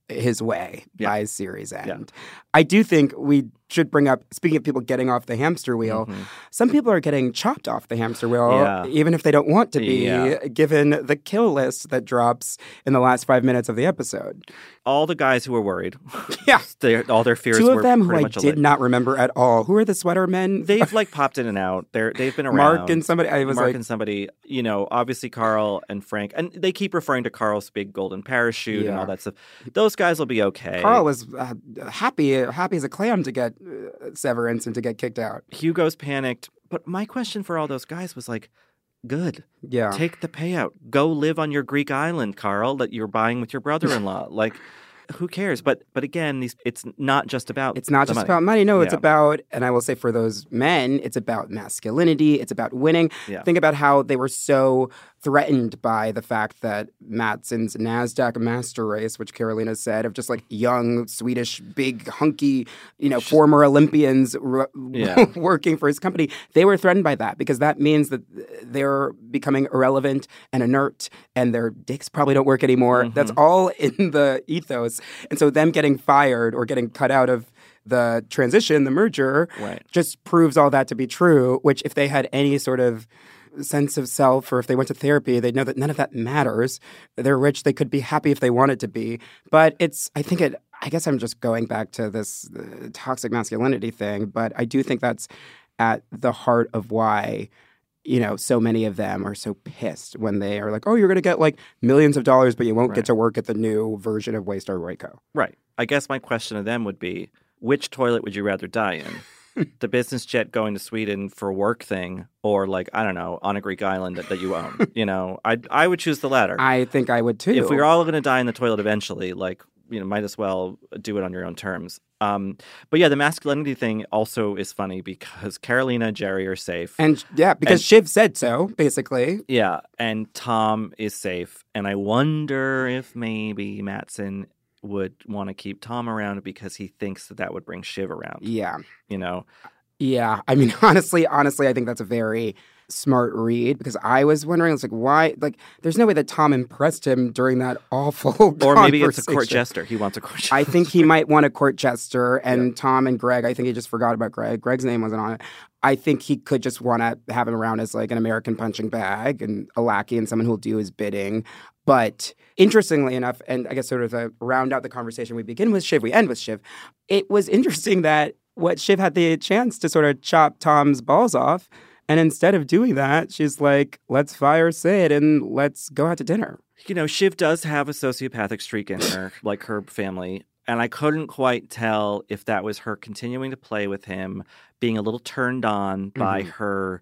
Speaker 6: his way
Speaker 5: Yeah.
Speaker 6: by series end.
Speaker 5: Yeah.
Speaker 6: I do think we should bring up, speaking of people getting off the hamster wheel,
Speaker 5: Mhm.
Speaker 6: some people are getting chopped off the hamster wheel,
Speaker 5: Yeah.
Speaker 6: even if they don't want to be,
Speaker 5: Yeah.
Speaker 6: given the kill list that drops in the last five minutes of the episode.
Speaker 5: All the guys who were worried.
Speaker 6: Yeah.
Speaker 5: Their, all their fears
Speaker 6: Two
Speaker 5: were
Speaker 6: of them who
Speaker 5: pretty
Speaker 6: I
Speaker 5: much
Speaker 6: did
Speaker 5: allayed.
Speaker 6: not remember at all. Who are the sweater men?
Speaker 5: They've like popped in and out. They're they've been around.
Speaker 6: Mark and somebody. I was
Speaker 5: Mark
Speaker 6: like,
Speaker 5: and somebody. You know, obviously Carl and Frank, and they keep referring to Carl's big golden parachute and
Speaker 6: Yeah.
Speaker 5: all that stuff. Those guys will be okay.
Speaker 6: Carl was uh, happy, happy as a clam to get uh, severance and to get kicked out.
Speaker 5: Hugo's panicked. But my question for all those guys was like, good.
Speaker 6: Yeah.
Speaker 5: Take the payout. Go live on your Greek island, Carl, that you're buying with your brother-in-law. Like, who cares? But but again, these it's not just about
Speaker 6: It's not
Speaker 5: the
Speaker 6: just
Speaker 5: money.
Speaker 6: about money. No, it's
Speaker 5: Yeah.
Speaker 6: about, and I will say for those men, it's about masculinity. It's about winning.
Speaker 5: Yeah.
Speaker 6: Think about how they were so threatened by the fact that Matsson's NASDAQ master race, which Carolina said, of just like young, Swedish, big, hunky, you know, former Olympians r-
Speaker 5: Yeah.
Speaker 6: working for his company. They were threatened by that because that means that they're becoming irrelevant and inert and their dicks probably don't work anymore.
Speaker 5: Mhm.
Speaker 6: That's all in the ethos. And so them getting fired or getting cut out of the transition, the merger,
Speaker 5: Right.
Speaker 6: just proves all that to be true, which if they had any sort of sense of self or if they went to therapy, they'd know that none of that matters. They're rich. They could be happy if they wanted to be. But it's, I think it, I guess I'm just going back to this uh, toxic masculinity thing, but I do think that's at the heart of why, you know, so many of them are so pissed when they are like, oh, you're going to get like millions of dollars, but you won't
Speaker 5: Right.
Speaker 6: get to work at the new version of Waystar Royco.
Speaker 5: Right. I guess my question to them would be, which toilet would you rather die in? The business jet going to Sweden for a work thing, or like, I don't know, on a Greek island that, that you own? You know, I I would choose the latter.
Speaker 6: I think I would too.
Speaker 5: If we were all going to die in the toilet eventually, like, you know, might as well do it on your own terms. Um, but yeah, the masculinity thing also is funny because Carolina and Jerry are safe.
Speaker 6: And yeah, because
Speaker 5: And-
Speaker 6: Shiv said so, basically.
Speaker 5: Yeah, and Tom is safe. And I wonder if maybe Matsson would want to keep Tom around because he thinks that that would bring Shiv around.
Speaker 6: Yeah.
Speaker 5: You know?
Speaker 6: Yeah. I mean, honestly, honestly, I think that's a very smart read because I was wondering, it's like, why? Like, there's no way that Tom impressed him during that awful
Speaker 5: Or maybe it's a court
Speaker 6: conversation.
Speaker 5: jester. He wants a court jester.
Speaker 6: I think he might want a court jester, and Tom and Greg, I think he just forgot about Greg. Greg's name wasn't on it. I think he could just want to have him around as like an American punching bag and a lackey and someone who'll do his bidding. But interestingly enough, and I guess sort of to round out the conversation, we begin with Shiv, we end with Shiv. It was interesting that what Shiv had the chance to sort of chop Tom's balls off. And instead of doing that, she's like, let's fire Sid and let's go out to dinner.
Speaker 5: You know, Shiv does have a sociopathic streak in her, like her family. And I couldn't quite tell if that was her continuing to play with him, being a little turned on by
Speaker 6: Mhm.
Speaker 5: her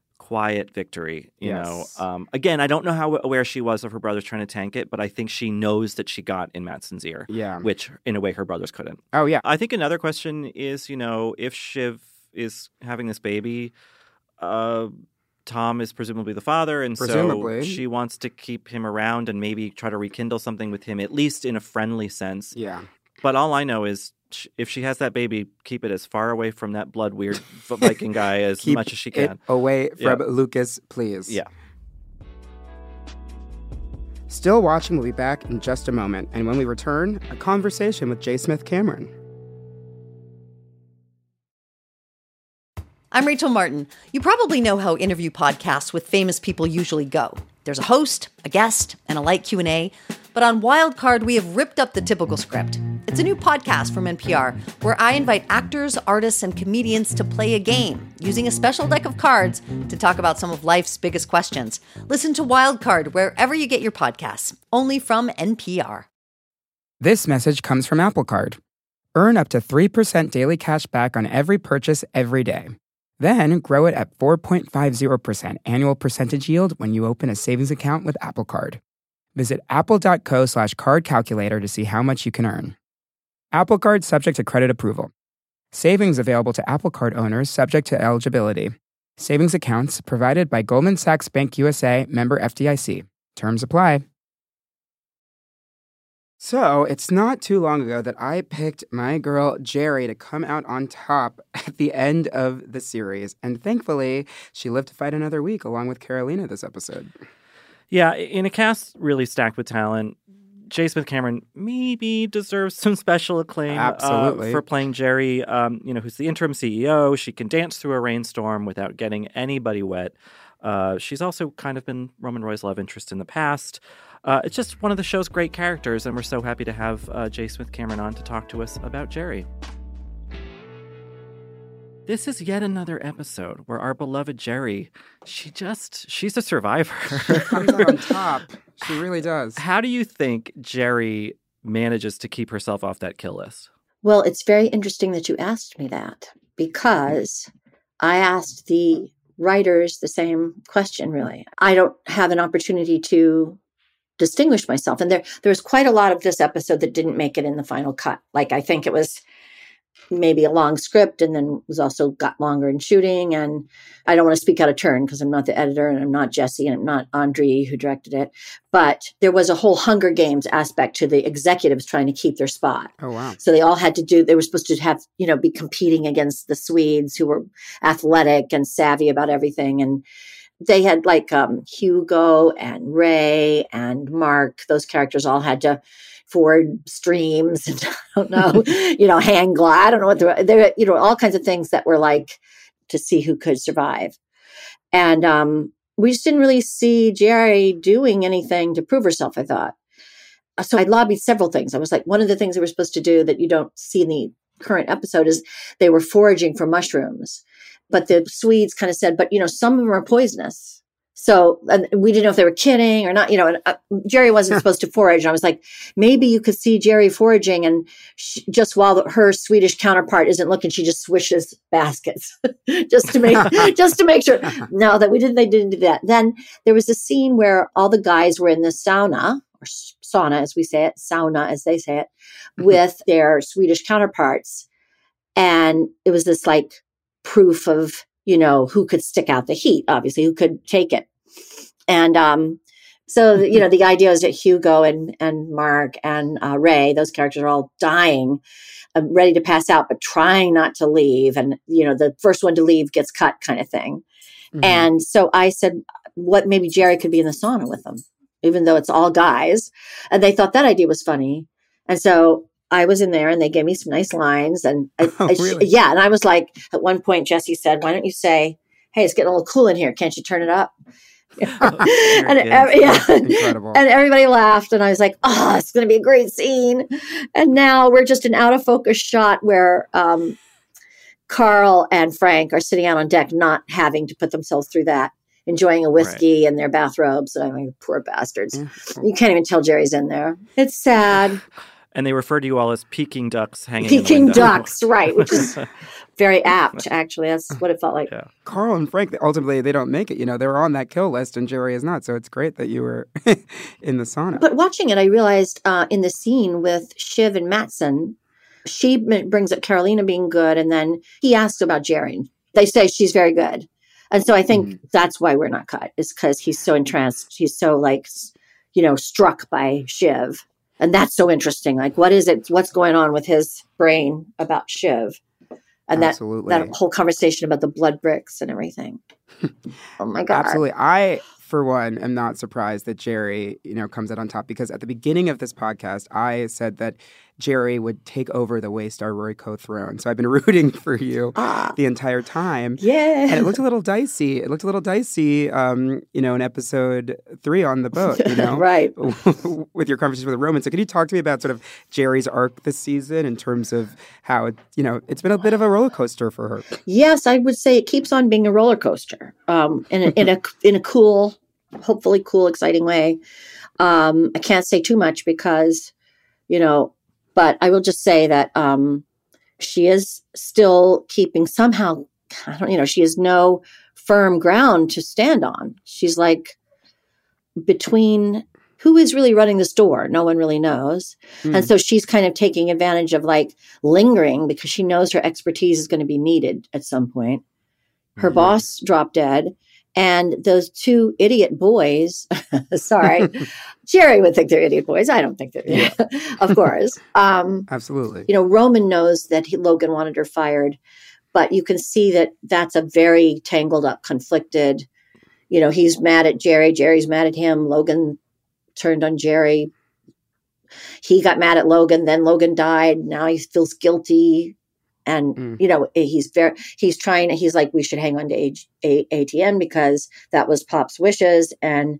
Speaker 5: quiet victory. You
Speaker 6: Yes.
Speaker 5: know, um, again, I don't know how aware she was of her brothers trying to tank it, but I think she knows that she got in Matsson's ear.
Speaker 6: Yeah.
Speaker 5: Which, in a way, her brothers couldn't.
Speaker 6: Oh, yeah.
Speaker 5: I think another question is, you know, if Shiv is having this baby, uh, Tom is presumably the father, and
Speaker 6: Presumably.
Speaker 5: so she wants to keep him around and maybe try to rekindle something with him, at least in a friendly sense.
Speaker 6: Yeah.
Speaker 5: But all I know is sh- if she has that baby, keep it as far away from that blood weird Viking guy as
Speaker 6: Keep
Speaker 5: much as she
Speaker 6: it
Speaker 5: can.
Speaker 6: away from
Speaker 5: Yeah.
Speaker 6: Lucas, please.
Speaker 5: Yeah.
Speaker 6: Still watching, we'll be back in just a moment. And when we return, a conversation with J. Smith Cameron.
Speaker 15: I'm Rachel Martin. You probably know how interview podcasts with famous people usually go. There's a host, a guest, and a light Q and A. But on Wildcard, we have ripped up the typical script. It's a new podcast from N P R where I invite actors, artists, and comedians to play a game using a special deck of cards to talk about some of life's biggest questions. Listen to Wildcard wherever you get your podcasts, only from N P R.
Speaker 6: This message comes from Apple Card. Earn up to three percent daily cash back on every purchase every day. Then grow it at four point five zero percent annual percentage yield when you open a savings account with Apple Card. Visit apple.co slash card calculator to see how much you can earn. Apple Card subject to credit approval. Savings available to Apple Card owners subject to eligibility. Savings accounts provided by Goldman Sachs Bank U S A, member F D I C. Terms apply. So, it's not too long ago that I picked my girl Jerry to come out on top at the end of the series. And thankfully, she lived to fight another week along with Carolina this episode.
Speaker 5: Yeah, in a cast really stacked with talent, J. Smith-Cameron maybe deserves some special acclaim
Speaker 6: Absolutely.
Speaker 5: Uh, for playing Jerry, um, you know, who's the interim C E O. She can dance through a rainstorm without getting anybody wet. Uh, she's also kind of been Roman Roy's love interest in the past. Uh, it's just one of the show's great characters, and we're so happy to have uh, J. Smith-Cameron on to talk to us about Jerry. This is yet another episode where our beloved Jerry, she just, she's a survivor.
Speaker 6: She comes out on top. She really does.
Speaker 5: How do you think Jerry manages to keep herself off that kill list?
Speaker 7: Well, it's very interesting that you asked me that, because I asked the writers the same question, really. I don't have an opportunity to distinguish myself. And there, there was quite a lot of this episode that didn't make it in the final cut. Like, I think it was maybe a long script, and then was also got longer in shooting. And I don't want to speak out of turn because I'm not the editor, and I'm not Jesse, and I'm not Andre who directed it. But there was a whole Hunger Games aspect to the executives trying to keep their spot.
Speaker 6: Oh, wow.
Speaker 7: So they all had to do, they were supposed to have, you know, be competing against the Swedes who were athletic and savvy about everything. And they had like um, Hugo and Ray and Mark, those characters all had to ford streams and I don't know, you know, hang glide. I don't know what they're, they're, you know, all kinds of things that were like to see who could survive. And um, we just didn't really see Jerry doing anything to prove herself, I thought. So I lobbied several things. I was like, one of the things they were supposed to do that you don't see in the current episode is they were foraging for mushrooms. But the Swedes kind of said, but, you know, some of them are poisonous. So and we didn't know if they were kidding or not, you know, and uh, Jerry wasn't supposed to forage. And I was like, maybe you could see Jerry foraging and she, just while the, her Swedish counterpart isn't looking, she just swishes baskets just to make, just to make sure. No, that we didn't, they didn't do that. Then there was a scene where all the guys were in the sauna or sauna, as we say it, sauna, as they say it, with their Swedish counterparts. And it was this like proof of, you know, who could stick out the heat, obviously, who could take it. And um, so, you know, the idea is that Hugo and, and Mark and uh, Ray, those characters are all dying, uh, ready to pass out, but trying not to leave. And, you know, the first one to leave gets cut kind of thing. Mm-hmm. And so I said, what, maybe Jerry could be in the sauna with them, even though it's all guys. And they thought that idea was funny. And so I was in there and they gave me some nice lines. And I,
Speaker 6: oh,
Speaker 7: I,
Speaker 6: really?
Speaker 7: yeah. And I was like, at one point, Jesse said, why don't you say, hey, it's getting a little cool in here. Can't you turn it up? and, every, yeah.
Speaker 6: Incredible.
Speaker 7: And everybody laughed. And I was like, oh, it's going to be a great scene. And now we're just an out of focus shot where um, Carl and Frank are sitting out on deck, not having to put themselves through that, enjoying a whiskey right. in their bathrobes. I mean, poor bastards. Yeah. You can't even tell Jerry's in there. It's sad.
Speaker 5: And they refer to you all as Peking ducks hanging
Speaker 7: Peking
Speaker 5: in the window.
Speaker 7: ducks, right, which is very apt, actually. That's what it felt like.
Speaker 5: Yeah.
Speaker 6: Carl and Frank, ultimately, they don't make it. You know, they were on that kill list and Jerry is not. So it's great that you were in the sauna.
Speaker 7: But watching it, I realized uh, in the scene with Shiv and Matsson, she brings up Carolina being good. And then he asks about Jerry. They say she's very good. And so I think mm. that's why we're not cut, is because he's so entranced. He's so, like, you know, struck by Shiv. And that's so interesting. Like, what is it? What's going on with his brain about Shiv? And that, that whole conversation about the blood bricks and everything. Oh, my God.
Speaker 6: Absolutely. I, for one, am not surprised that Jerry, you know, comes out on top, because at the beginning of this podcast, I said that Jerry would take over the Waystar Royco throne. So I've been rooting for you ah, the entire time.
Speaker 7: Yeah.
Speaker 6: And it looked a little dicey. It looked a little dicey, um, you know, in episode three on the boat, you know.
Speaker 7: Right.
Speaker 6: With your conversation with Roman. So can you talk to me about sort of Jerry's arc this season in terms of how, it, you know, it's been a bit of a roller coaster for her?
Speaker 7: Yes, I would say it keeps on being a roller coaster um, in, a, in, a, in a cool, hopefully cool, exciting way. Um, I can't say too much because, you know, but I will just say that um, she is still keeping somehow, I don't, you know, she has no firm ground to stand on. She's like between who is really running the store? No one really knows. Mm. And so she's kind of taking advantage of like lingering because she knows her expertise is going to be needed at some point. Her mm-hmm. boss dropped dead. And those two idiot boys, sorry, Jerry would think they're idiot boys. I don't think they're, yeah. of course. Um,
Speaker 6: Absolutely.
Speaker 7: You know, Roman knows that he, Logan wanted her fired, but you can see that that's a very tangled up, conflicted, you know, he's mad at Jerry. Jerry's mad at him. Logan turned on Jerry. he got mad at Logan, then Logan died. Now he feels guilty. And, mm. you know, he's very, he's trying, he's like, we should hang on to A- A- ATN because that was Pop's wishes. And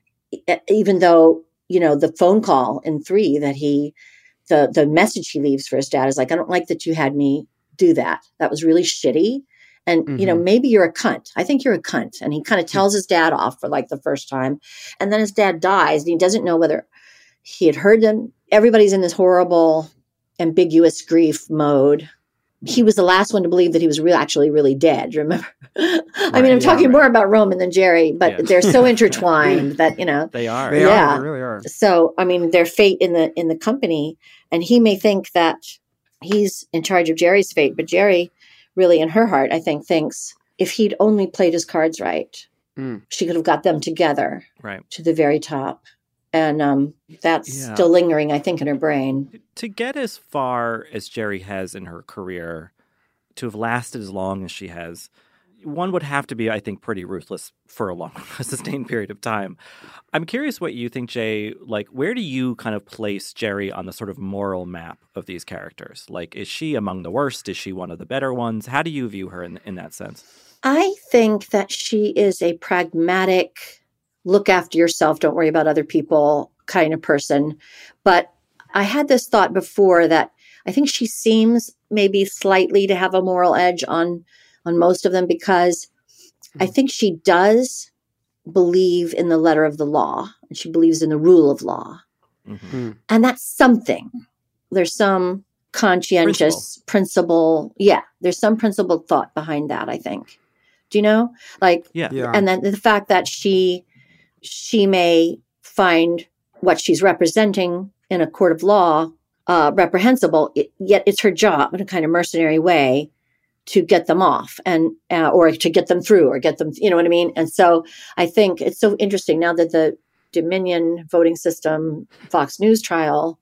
Speaker 7: even though, you know, the phone call in three that he, the, the message he leaves for his dad is like, I don't like that you had me do that. That was really shitty. And, mm-hmm. you know, maybe you're a cunt. I think you're a cunt. And he kind of tells his dad off for like the first time. And then his dad dies and he doesn't know whether he had heard them. Everybody's in this horrible, ambiguous grief mode. He was the last one to believe that he was real, actually really dead. Remember? Right, I mean, I'm yeah, talking right. more about Roman than Jerry, but yeah. they're so intertwined that, you know,
Speaker 5: they are.
Speaker 6: They
Speaker 7: yeah.
Speaker 6: are. They really are.
Speaker 7: So, I mean, their fate in the, in the company, and he may think that he's in charge of Jerry's fate, but Jerry really in her heart, I think, thinks if he'd only played his cards right, mm. she could have got them together
Speaker 5: right.
Speaker 7: to the very top. And um, that's yeah. still lingering, I think, in her brain.
Speaker 5: To get as far as Jerry has in her career, to have lasted as long as she has, one would have to be, I think, pretty ruthless for a long, a sustained period of time. I'm curious what you think, Jay. Like, where do you kind of place Jerry on the sort of moral map of these characters? Like, is she among the worst? Is she one of the better ones? How do you view her in, in that sense?
Speaker 7: I think that she is a pragmatic, look after yourself, don't worry about other people kind of person. But I had this thought before that I think she seems maybe slightly to have a moral edge on, on most of them because I think she does believe in the letter of the law and she believes in the rule of law. Mm-hmm. And that's something. There's some conscientious principle. principle. Yeah, there's some principled thought behind that, I think. Do you know? Like,
Speaker 5: yeah. yeah.
Speaker 7: And then the fact that she she may find what she's representing in a court of law uh, reprehensible, it, yet it's her job in a kind of mercenary way to get them off and uh, or to get them through or get them, you know what I mean? And so I think it's so interesting now that the Dominion voting system Fox News trial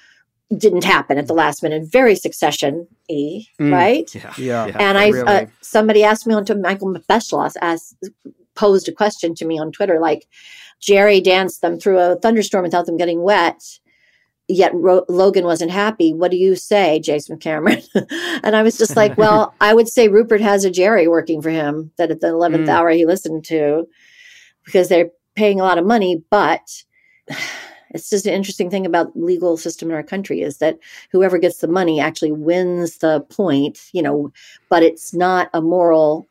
Speaker 7: didn't happen at the last minute, very succession-y, mm. right?
Speaker 5: Yeah. yeah. yeah
Speaker 7: and I,
Speaker 5: really.
Speaker 7: uh, somebody asked me on to Michael Beschloss asked, posed a question to me on Twitter, like Jerry danced them through a thunderstorm without them getting wet, yet Ro- Logan wasn't happy. What do you say, Jason Cameron? And I was just like, well, I would say Rupert has a Jerry working for him that at the eleventh mm. hour he listened to because they're paying a lot of money. But it's just an interesting thing about the legal system in our country is that whoever gets the money actually wins the point, you know, but it's not a moral,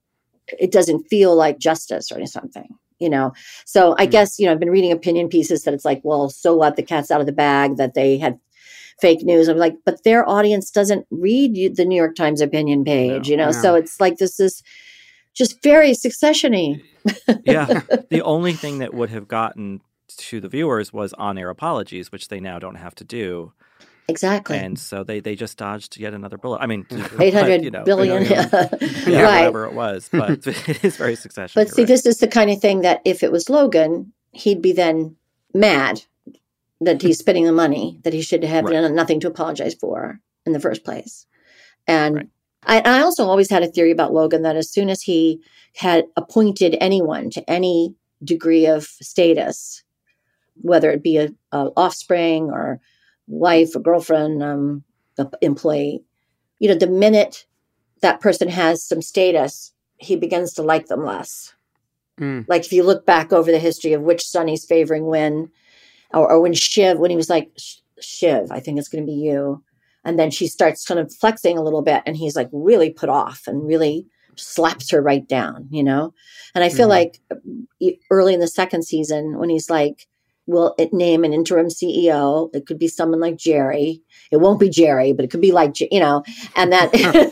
Speaker 7: it doesn't feel like justice or something, you know? So I mm. guess, you know, I've been reading opinion pieces that it's like, well, so what, the cat's out of the bag that they had fake news. I'm like, but their audience doesn't read the New York Times opinion page, no, you know? No. So it's like, this is just very succession-y.
Speaker 5: Yeah. The only thing that would have gotten to the viewers was on-air apologies, which they now don't have to do.
Speaker 7: Exactly.
Speaker 5: And so they, they just dodged yet another bullet. I mean,
Speaker 7: eight hundred
Speaker 5: but, you know,
Speaker 7: billion.
Speaker 5: yeah,
Speaker 7: right.
Speaker 5: whatever it was. But it is very successful.
Speaker 7: But see, right. This is the kind of thing that if it was Logan, he'd be then mad that he's spending the money that he should have right. done nothing to apologize for in the first place. And right. I, I also always had a theory about Logan that as soon as he had appointed anyone to any degree of status, whether it be a, a offspring or wife or girlfriend, um, the employee, you know, the minute that person has some status, he begins to like them less. Mm. Like if you look back over the history of which son he's favoring when, or, or when Shiv, when he was like, Shiv, I think it's going to be you. And then she starts kind of flexing a little bit and he's like really put off and really slaps her right down, you know? And I feel mm-hmm. like early in the second season when he's like, we'll name an interim C E O. It could be someone like Jerry. It won't be Jerry, but it could be like, you know, and that,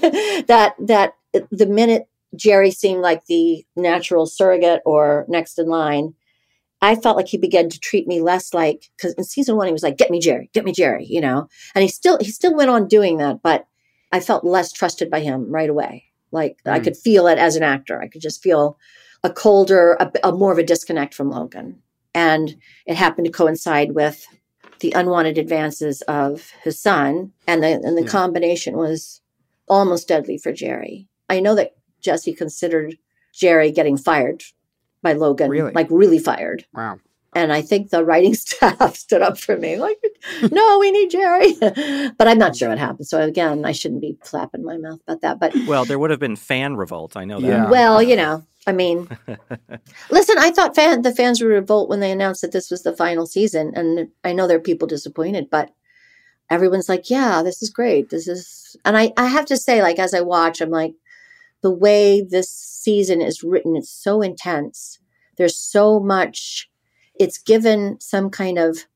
Speaker 7: that, that the minute Jerry seemed like the natural surrogate or next in line, I felt like he began to treat me less like, because in season one, he was like, get me Jerry, get me Jerry, you know, and he still, he still went on doing that, but I felt less trusted by him right away. Like mm. I could feel it as an actor. I could just feel a colder, a, a more of a disconnect from Logan. And it happened to coincide with the unwanted advances of his son. And the, and the yeah. combination was almost deadly for Jerry. I know that Jesse considered Jerry getting fired by Logan,
Speaker 6: really?
Speaker 7: like really fired.
Speaker 6: Wow.
Speaker 7: And I think the writing staff stood up for me, like, no, we need Jerry. But I'm not sure what happened. So again, I shouldn't be flapping my mouth about that. But
Speaker 5: well, there would have been fan revolt. I know that.
Speaker 7: Yeah. Well, you know, I mean, listen, I thought fan, the fans would revolt when they announced that this was the final season. And I know there are people disappointed, but everyone's like, yeah, this is great. This is, and I, I have to say, like, as I watch, I'm like, the way this season is written, it's so intense. There's so much. It's given some kind of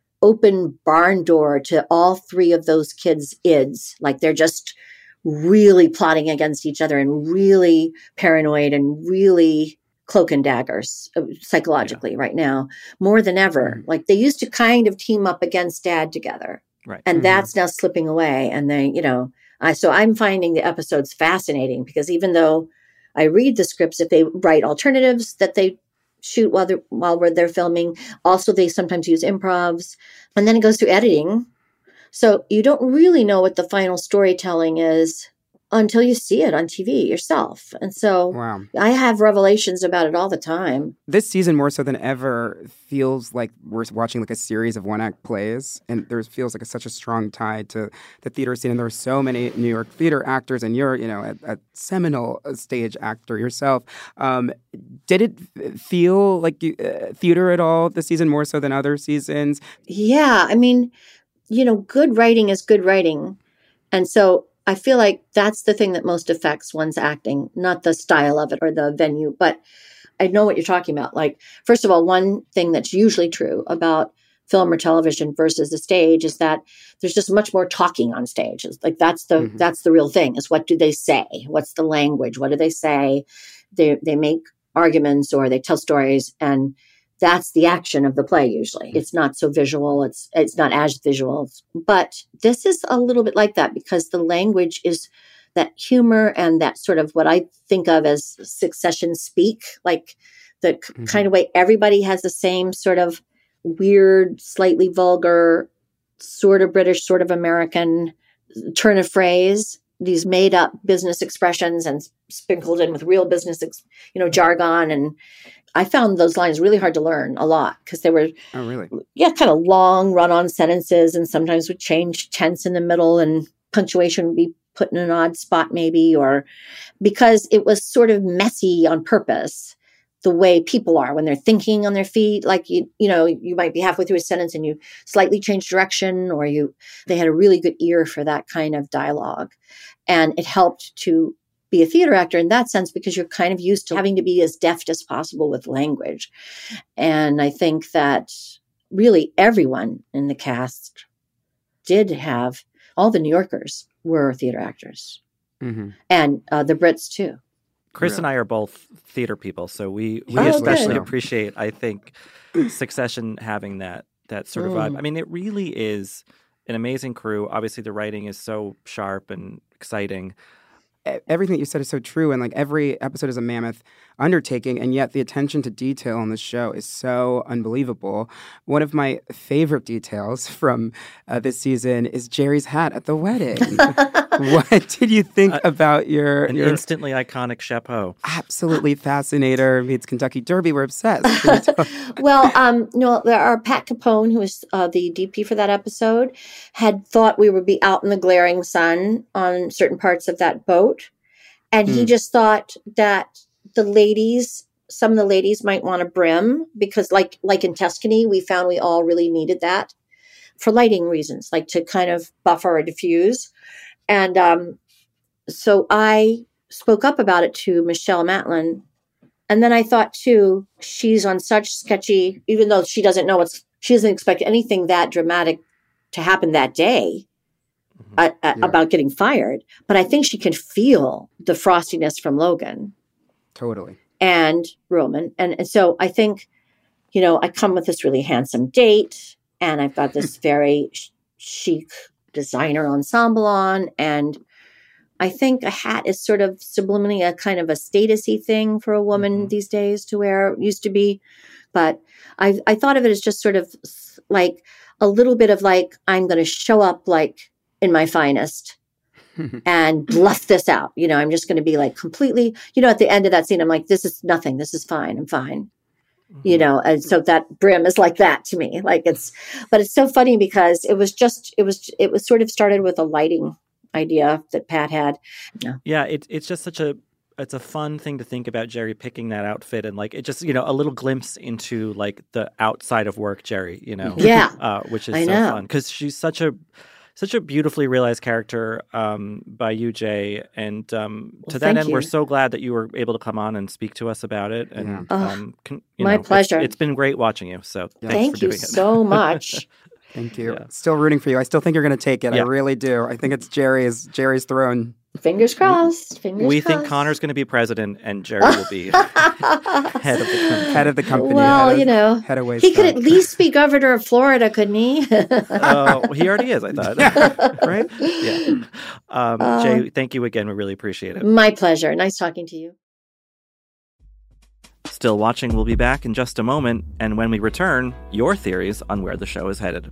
Speaker 7: open barn door to all three of those kids' ids. Like they're just really plotting against each other and really paranoid and really cloak and daggers psychologically yeah. right now, more than ever. Mm-hmm. Like they used to kind of team up against Dad together.
Speaker 5: Right.
Speaker 7: And
Speaker 5: mm-hmm.
Speaker 7: that's now slipping away. And they, you know, I, so I'm finding the episodes fascinating because even though I read the scripts, if they write alternatives that they shoot while they're while we're, they're filming. Also, they sometimes use improvs, and then it goes through editing. So you don't really know what the final storytelling is until you see it on T V yourself. And so
Speaker 6: wow.
Speaker 7: I have revelations about it all the time.
Speaker 6: This season, more so than ever, feels like we're watching like a series of one-act plays. And there feels like a, such a strong tie to the theater scene. And there are so many New York theater actors, and you're, you know, a, a seminal stage actor yourself. Um, did it feel like you, uh, theater at all this season, more so than other seasons?
Speaker 7: Yeah. I mean, you know, good writing is good writing. And so I feel like that's the thing that most affects one's acting, not the style of it or the venue, but I know what you're talking about. Like, first of all, one thing that's usually true about film or television versus the stage is that there's just much more talking on stage. It's like that's the mm-hmm. that's the real thing is what do they say? What's the language? What do they say? They they make arguments or they tell stories, and that's the action of the play usually. It's not so visual. It's it's not as visual. But this is a little bit like that because the language is that humor and that sort of what I think of as Succession speak, like the mm-hmm. kind of way everybody has the same sort of weird, slightly vulgar, sort of British, sort of American turn of phrase, these made up business expressions and sprinkled in with real business, you know, jargon. And I found those lines really hard to learn a lot because they were,
Speaker 6: oh, really?
Speaker 7: Yeah, kind of long run-on sentences and sometimes would change tense in the middle and punctuation would be put in an odd spot maybe, or because it was sort of messy on purpose, the way people are when they're thinking on their feet. Like, you, you know, you might be halfway through a sentence and you slightly change direction, or you, they had a really good ear for that kind of dialogue. And it helped to be a theater actor in that sense because you're kind of used to having to be as deft as possible with language. And I think that really everyone in the cast did have, all the New Yorkers were theater actors. Mm-hmm. And uh, the Brits too.
Speaker 5: Chris yeah. and I are both theater people, so we, we
Speaker 7: oh,
Speaker 5: especially
Speaker 7: good.
Speaker 5: appreciate, I think, Succession having that that sort of
Speaker 7: Mm.
Speaker 5: vibe. I mean, it really is an amazing crew. Obviously, the writing is so sharp and exciting.
Speaker 6: Everything that you said is so true, and like every episode is a mammoth undertaking, and yet the attention to detail on the show is so unbelievable. One of my favorite details from uh, this season is Jerry's hat at the wedding. What did you think uh, about your...
Speaker 5: An
Speaker 6: your...
Speaker 5: instantly iconic chapeau.
Speaker 6: Absolutely fascinator. Meets Kentucky Derby. We're obsessed.
Speaker 7: Well, um, no, our Pat Capone, who was uh, the D P for that episode, had thought we would be out in the glaring sun on certain parts of that boat. And he mm. just thought that the ladies, some of the ladies might want a brim because like, like in Tuscany, we found we all really needed that for lighting reasons, like to kind of buffer or diffuse. And um, so I spoke up about it to Michelle Matlin. And then I thought too, she's on such sketchy, even though she doesn't know what's, she doesn't expect anything that dramatic to happen that day. Uh, uh, yeah. about getting fired, but I think she can feel the frostiness from Logan.
Speaker 6: Totally.
Speaker 7: And Roman. And, and so I think, you know, I come with this really handsome date and I've got this very sh- chic designer ensemble on. And I think a hat is sort of subliminally a kind of a status-y thing for a woman mm-hmm. these days to wear. It used to be. But I, I thought of it as just sort of like a little bit of like, I'm going to show up like in my finest and bluff this out. You know, I'm just going to be like completely, you know, at the end of that scene, I'm like, this is nothing. This is fine. I'm fine. you know, and so that brim is like that to me. Like it's, but it's so funny because it was just, it was, it was sort of started with a lighting idea that Pat had.
Speaker 5: Yeah, yeah it, it's just such a, it's a fun thing to think about Jerry picking that outfit and like it just, you know, a little glimpse into like the outside of work Jerry, you know,
Speaker 7: yeah,
Speaker 5: uh, which is
Speaker 7: I
Speaker 5: so
Speaker 7: know.
Speaker 5: fun because she's such a, such a beautifully realized character um, by you, Jay. And um,
Speaker 7: well,
Speaker 5: to that end,
Speaker 7: you.
Speaker 5: we're so glad that you were able to come on and speak to us about it. And
Speaker 7: yeah. oh,
Speaker 5: um, can, you
Speaker 7: my
Speaker 5: know,
Speaker 7: pleasure.
Speaker 5: It's, it's been great watching you. So
Speaker 7: yeah.
Speaker 5: thanks
Speaker 7: thank
Speaker 5: for
Speaker 7: you
Speaker 5: doing it.
Speaker 7: so much.
Speaker 6: Thank you.
Speaker 5: Yeah.
Speaker 6: Still rooting for you. I still think you're going to take it.
Speaker 5: Yeah.
Speaker 6: I really do. I think it's Jerry's Jerry's throne.
Speaker 7: Fingers crossed. Fingers
Speaker 5: we
Speaker 7: crossed.
Speaker 5: think Connor's going to be president and Jerry will be head of the company.
Speaker 6: Head of the company.
Speaker 7: Well,
Speaker 6: of,
Speaker 7: you know,
Speaker 6: head of
Speaker 7: he could at least be governor of Florida, couldn't he?
Speaker 5: Oh, uh, he already is, I thought. Right? Yeah. Um, uh, Jay, thank you again. We really appreciate it.
Speaker 7: My pleasure. Nice talking to you.
Speaker 5: Still Watching will be back in just a moment. And when we return, your theories on where the show is headed.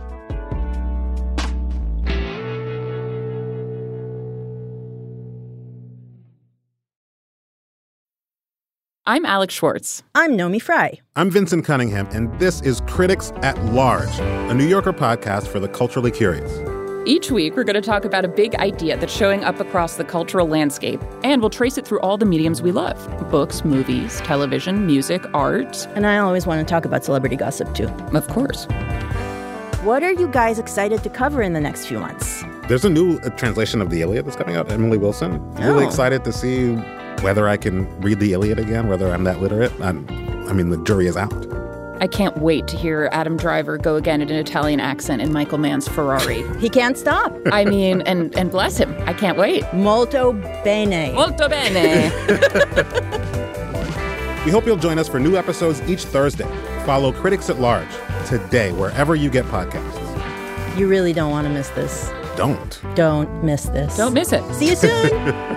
Speaker 16: I'm Alex Schwartz.
Speaker 17: I'm Nomi Fry.
Speaker 18: I'm Vincent Cunningham, and this is Critics at Large, a New Yorker podcast for the culturally curious.
Speaker 16: Each week, we're going to talk about a big idea that's showing up across the cultural landscape, and we'll trace it through all the mediums we love. Books, movies, television, music, art.
Speaker 17: And I always want to talk about celebrity gossip, too.
Speaker 16: Of course.
Speaker 17: What are you guys excited to cover in the next few months?
Speaker 18: There's a new uh, translation of the Iliad that's coming out, Emily Wilson. I'm
Speaker 17: oh.
Speaker 18: really excited to see whether I can read the Iliad again, whether I'm that literate. I'm, I mean, the jury is out.
Speaker 16: I can't wait to hear Adam Driver go again in an Italian accent in Michael Mann's Ferrari.
Speaker 17: He can't stop.
Speaker 16: I mean, and, and bless him. I can't wait.
Speaker 17: Molto bene.
Speaker 16: Molto bene.
Speaker 18: We hope you'll join us for new episodes each Thursday. Follow Critics at Large today, wherever you get podcasts.
Speaker 17: You really don't want to miss this.
Speaker 18: Don't.
Speaker 17: Don't miss this.
Speaker 16: Don't miss it.
Speaker 17: See you soon.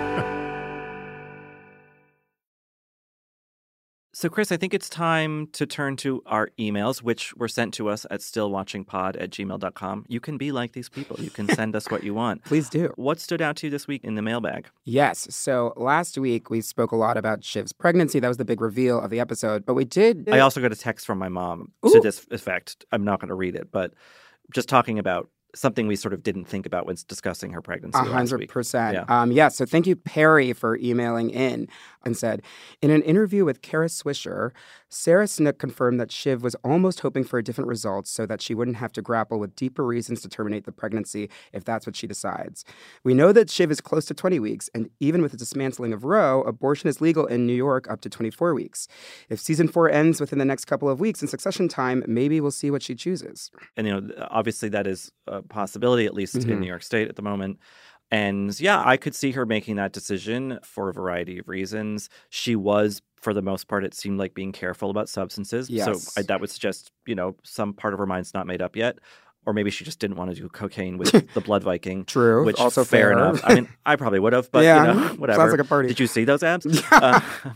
Speaker 5: So, Chris, I think it's time to turn to our emails, which were sent to us at stillwatchingpod at gmail dot com. You can be like these people. You can send us what you want.
Speaker 6: Please do.
Speaker 5: What stood out to you this week in the mailbag?
Speaker 6: Yes. So last week we spoke a lot about Shiv's pregnancy. That was the big reveal of the episode. But we did...
Speaker 5: I also got a text from my mom
Speaker 6: Ooh.
Speaker 5: to this effect. I'm not going to read it, but just talking about something we sort of didn't think about when discussing her pregnancy
Speaker 6: A
Speaker 5: last
Speaker 6: hundred
Speaker 5: week.
Speaker 6: percent.
Speaker 5: Yeah.
Speaker 6: Um, yeah. So thank you, Perry, for emailing in and said, in an interview with Kara Swisher, Sarah Snook confirmed that Shiv was almost hoping for a different result so that she wouldn't have to grapple with deeper reasons to terminate the pregnancy if that's what she decides. We know that Shiv is close to twenty weeks, and even with the dismantling of Roe, abortion is legal in New York up to twenty-four weeks. If season four ends within the next couple of weeks in Succession time, maybe we'll see what she chooses.
Speaker 5: And, you know, obviously that is a possibility, at least
Speaker 6: Mm-hmm.
Speaker 5: in New York State at the moment. And yeah, I could see her making that decision for a variety of reasons. She was, for the most part, it seemed like being careful about substances.
Speaker 6: Yes.
Speaker 5: So I, that would suggest, you know, some part of her mind's not made up yet. Or maybe she just didn't want to do cocaine with the blood Viking.
Speaker 6: True.
Speaker 5: Which,
Speaker 6: also
Speaker 5: fair,
Speaker 6: fair
Speaker 5: enough. I mean, I probably would have, but,
Speaker 6: yeah.
Speaker 5: you know, whatever.
Speaker 6: Sounds like a party.
Speaker 5: Did you see those abs? uh,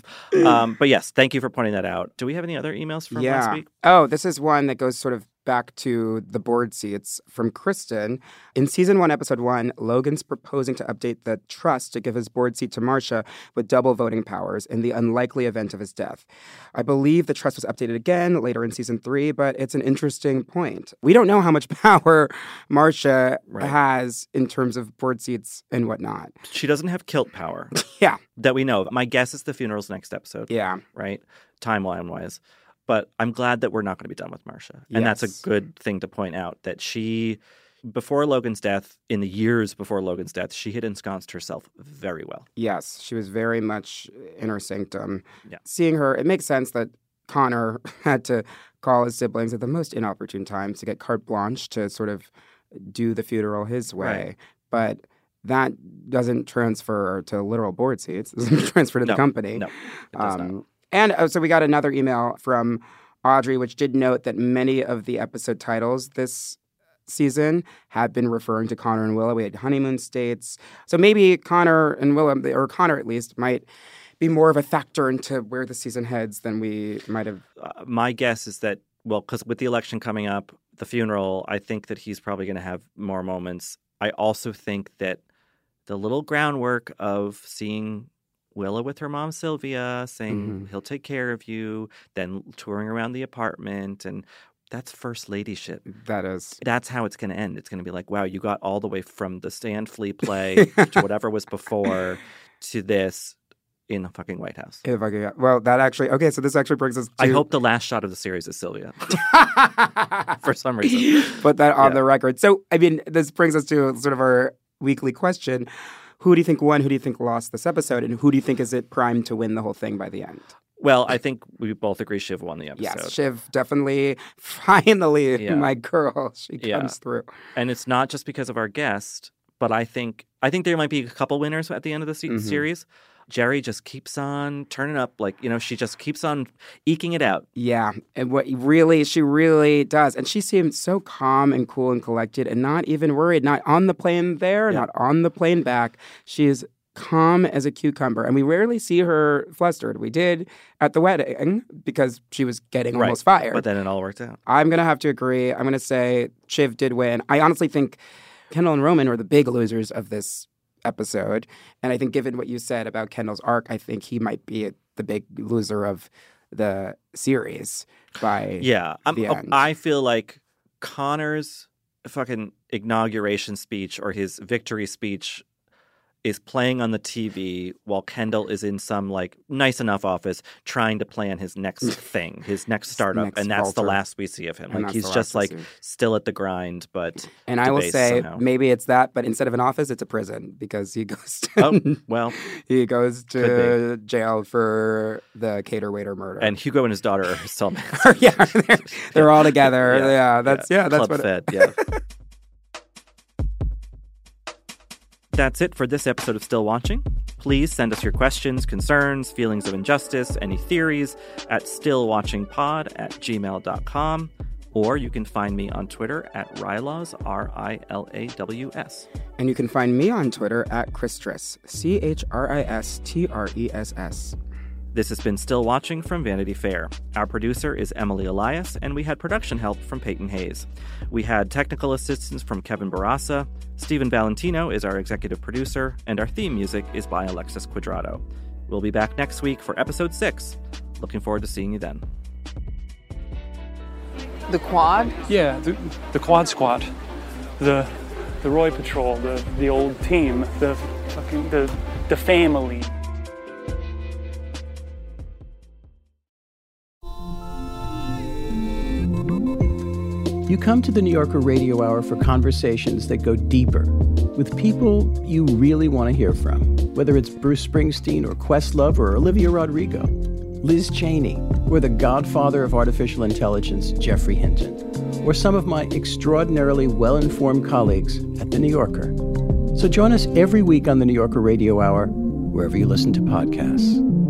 Speaker 5: um, but yes, thank you for pointing that out. Do we have any other emails from
Speaker 6: yeah.
Speaker 5: last week?
Speaker 6: Oh, this is one that goes sort of back to the board seats from Kristen. In season one, episode one, Logan's proposing to update the trust to give his board seat to Marcia with double voting powers in the unlikely event of his death. I believe the trust was updated again later in season three, but it's an interesting point. We don't know how much power Marcia
Speaker 5: Right.
Speaker 6: has in terms of board seats and whatnot.
Speaker 5: She doesn't have kilt power.
Speaker 6: Yeah.
Speaker 5: That we know of. My guess is the funeral's next episode.
Speaker 6: Yeah.
Speaker 5: Right? Timeline-wise. But I'm glad that we're not going to be done with Marcia. And
Speaker 6: Yes.
Speaker 5: that's a good thing to point out, that she, before Logan's death, in the years before Logan's death, she had ensconced herself very well.
Speaker 6: Yes, she was very much in her sanctum.
Speaker 5: Yeah.
Speaker 6: Seeing her, it makes sense that Connor had to call his siblings at the most inopportune times to get carte blanche to sort of do the funeral his way.
Speaker 5: Right.
Speaker 6: But that doesn't transfer to literal board seats. It doesn't transfer to
Speaker 5: No,
Speaker 6: the company.
Speaker 5: no, it does
Speaker 6: Um,
Speaker 5: not.
Speaker 6: And uh, so we got another email from Audrey, which did note that many of the episode titles this season have been referring to Connor and Willa. We had honeymoon states. So maybe Connor and Willa, or Connor at least, might be more of a factor into where the season heads than we might have.
Speaker 5: Uh, my guess is that, well, because with the election coming up, the funeral, I think that he's probably going to have more moments. I also think that the little groundwork of seeing Willa with her mom, Sylvia, saying
Speaker 6: Mm-hmm.
Speaker 5: he'll take care of you, then touring around the apartment. And that's first lady shit.
Speaker 6: That is.
Speaker 5: That's how it's going to end. It's going to be like, wow, you got all the way from the Stand Flea play to whatever was before to this in the fucking White House.
Speaker 6: In the fucking, well, that actually, okay, so this actually brings us to...
Speaker 5: I hope the last shot of the series is Sylvia. For some reason.
Speaker 6: Put that on
Speaker 5: Yeah.
Speaker 6: the record. So, I mean, this brings us to sort of our weekly question. Who do you think won? Who do you think lost this episode? And who do you think is it primed to win the whole thing by the end?
Speaker 5: Well, I think we both agree Shiv won the episode.
Speaker 6: Yes, Shiv definitely, finally,
Speaker 5: Yeah.
Speaker 6: my girl, she
Speaker 5: Yeah.
Speaker 6: comes through.
Speaker 5: And it's not just because of our guest, but I think I think there might be a couple winners at the end of the se-
Speaker 6: Mhm.
Speaker 5: series. Jerry just keeps on turning up. Like, you know, she just keeps on eking it out.
Speaker 6: Yeah, and what really, she really does. And she seemed so calm and cool and collected and not even worried, not on the plane there,
Speaker 5: Yeah.
Speaker 6: not on the plane back. She is calm as a cucumber. And we rarely see her flustered. We did at the wedding because she was getting
Speaker 5: Right.
Speaker 6: almost fired.
Speaker 5: But then it all worked out.
Speaker 6: I'm going to have to agree. I'm going to say Shiv did win. I honestly think Kendall and Roman were the big losers of this episode. And I think given what you said about Kendall's arc, I think he might be the big loser of the series by
Speaker 5: Yeah. I'm,
Speaker 6: the
Speaker 5: oh,
Speaker 6: end.
Speaker 5: I feel like Connor's fucking inauguration speech or his victory speech is playing on the T V while Kendall is in some like nice enough office trying to plan his next thing, his next startup,
Speaker 6: next
Speaker 5: and that's the
Speaker 6: falter.
Speaker 5: last we see of him.
Speaker 6: And
Speaker 5: Like
Speaker 6: that's
Speaker 5: he's
Speaker 6: the
Speaker 5: just
Speaker 6: last we
Speaker 5: like
Speaker 6: see.
Speaker 5: still at the grind, but
Speaker 6: And I will
Speaker 5: debased
Speaker 6: say
Speaker 5: somehow.
Speaker 6: maybe it's that, but instead of an office, it's a prison because he goes to
Speaker 5: Oh, well,
Speaker 6: he goes
Speaker 5: could
Speaker 6: to jail for the cater waiter murder.
Speaker 5: And Hugo and his daughter are still
Speaker 6: yeah, they're, they're all together.
Speaker 5: Yeah,
Speaker 6: Yeah, that's yeah, that's
Speaker 5: Club
Speaker 6: what.
Speaker 5: Fed, yeah. That's it for this episode of Still Watching. Please send us your questions, concerns, feelings of injustice, any theories at stillwatchingpod at gmail dot com. Or you can find me on Twitter at Rylaws, R I L A W S.
Speaker 6: And you can find me on Twitter at Christress, C H R I S T R E S S.
Speaker 5: This has been Still Watching from Vanity Fair. Our producer is Emily Elias, and we had production help from Peyton Hayes. We had technical assistance from Kevin Barassa. Stephen Valentino is our executive producer, and our theme music is by Alexis Quadrado. We'll be back next week for episode six. Looking forward to seeing you then.
Speaker 11: The quad?
Speaker 3: Yeah, the, the quad squad, the the Roy Patrol, the the old team, the fucking the the family.
Speaker 19: You come to the New Yorker Radio Hour for conversations that go deeper with people you really want to hear from, whether it's Bruce Springsteen or Questlove or Olivia Rodrigo, Liz Cheney, or the godfather of artificial intelligence, Geoffrey Hinton, or some of my extraordinarily well-informed colleagues at The New Yorker. So join us every week on the New Yorker Radio Hour, wherever you listen to podcasts.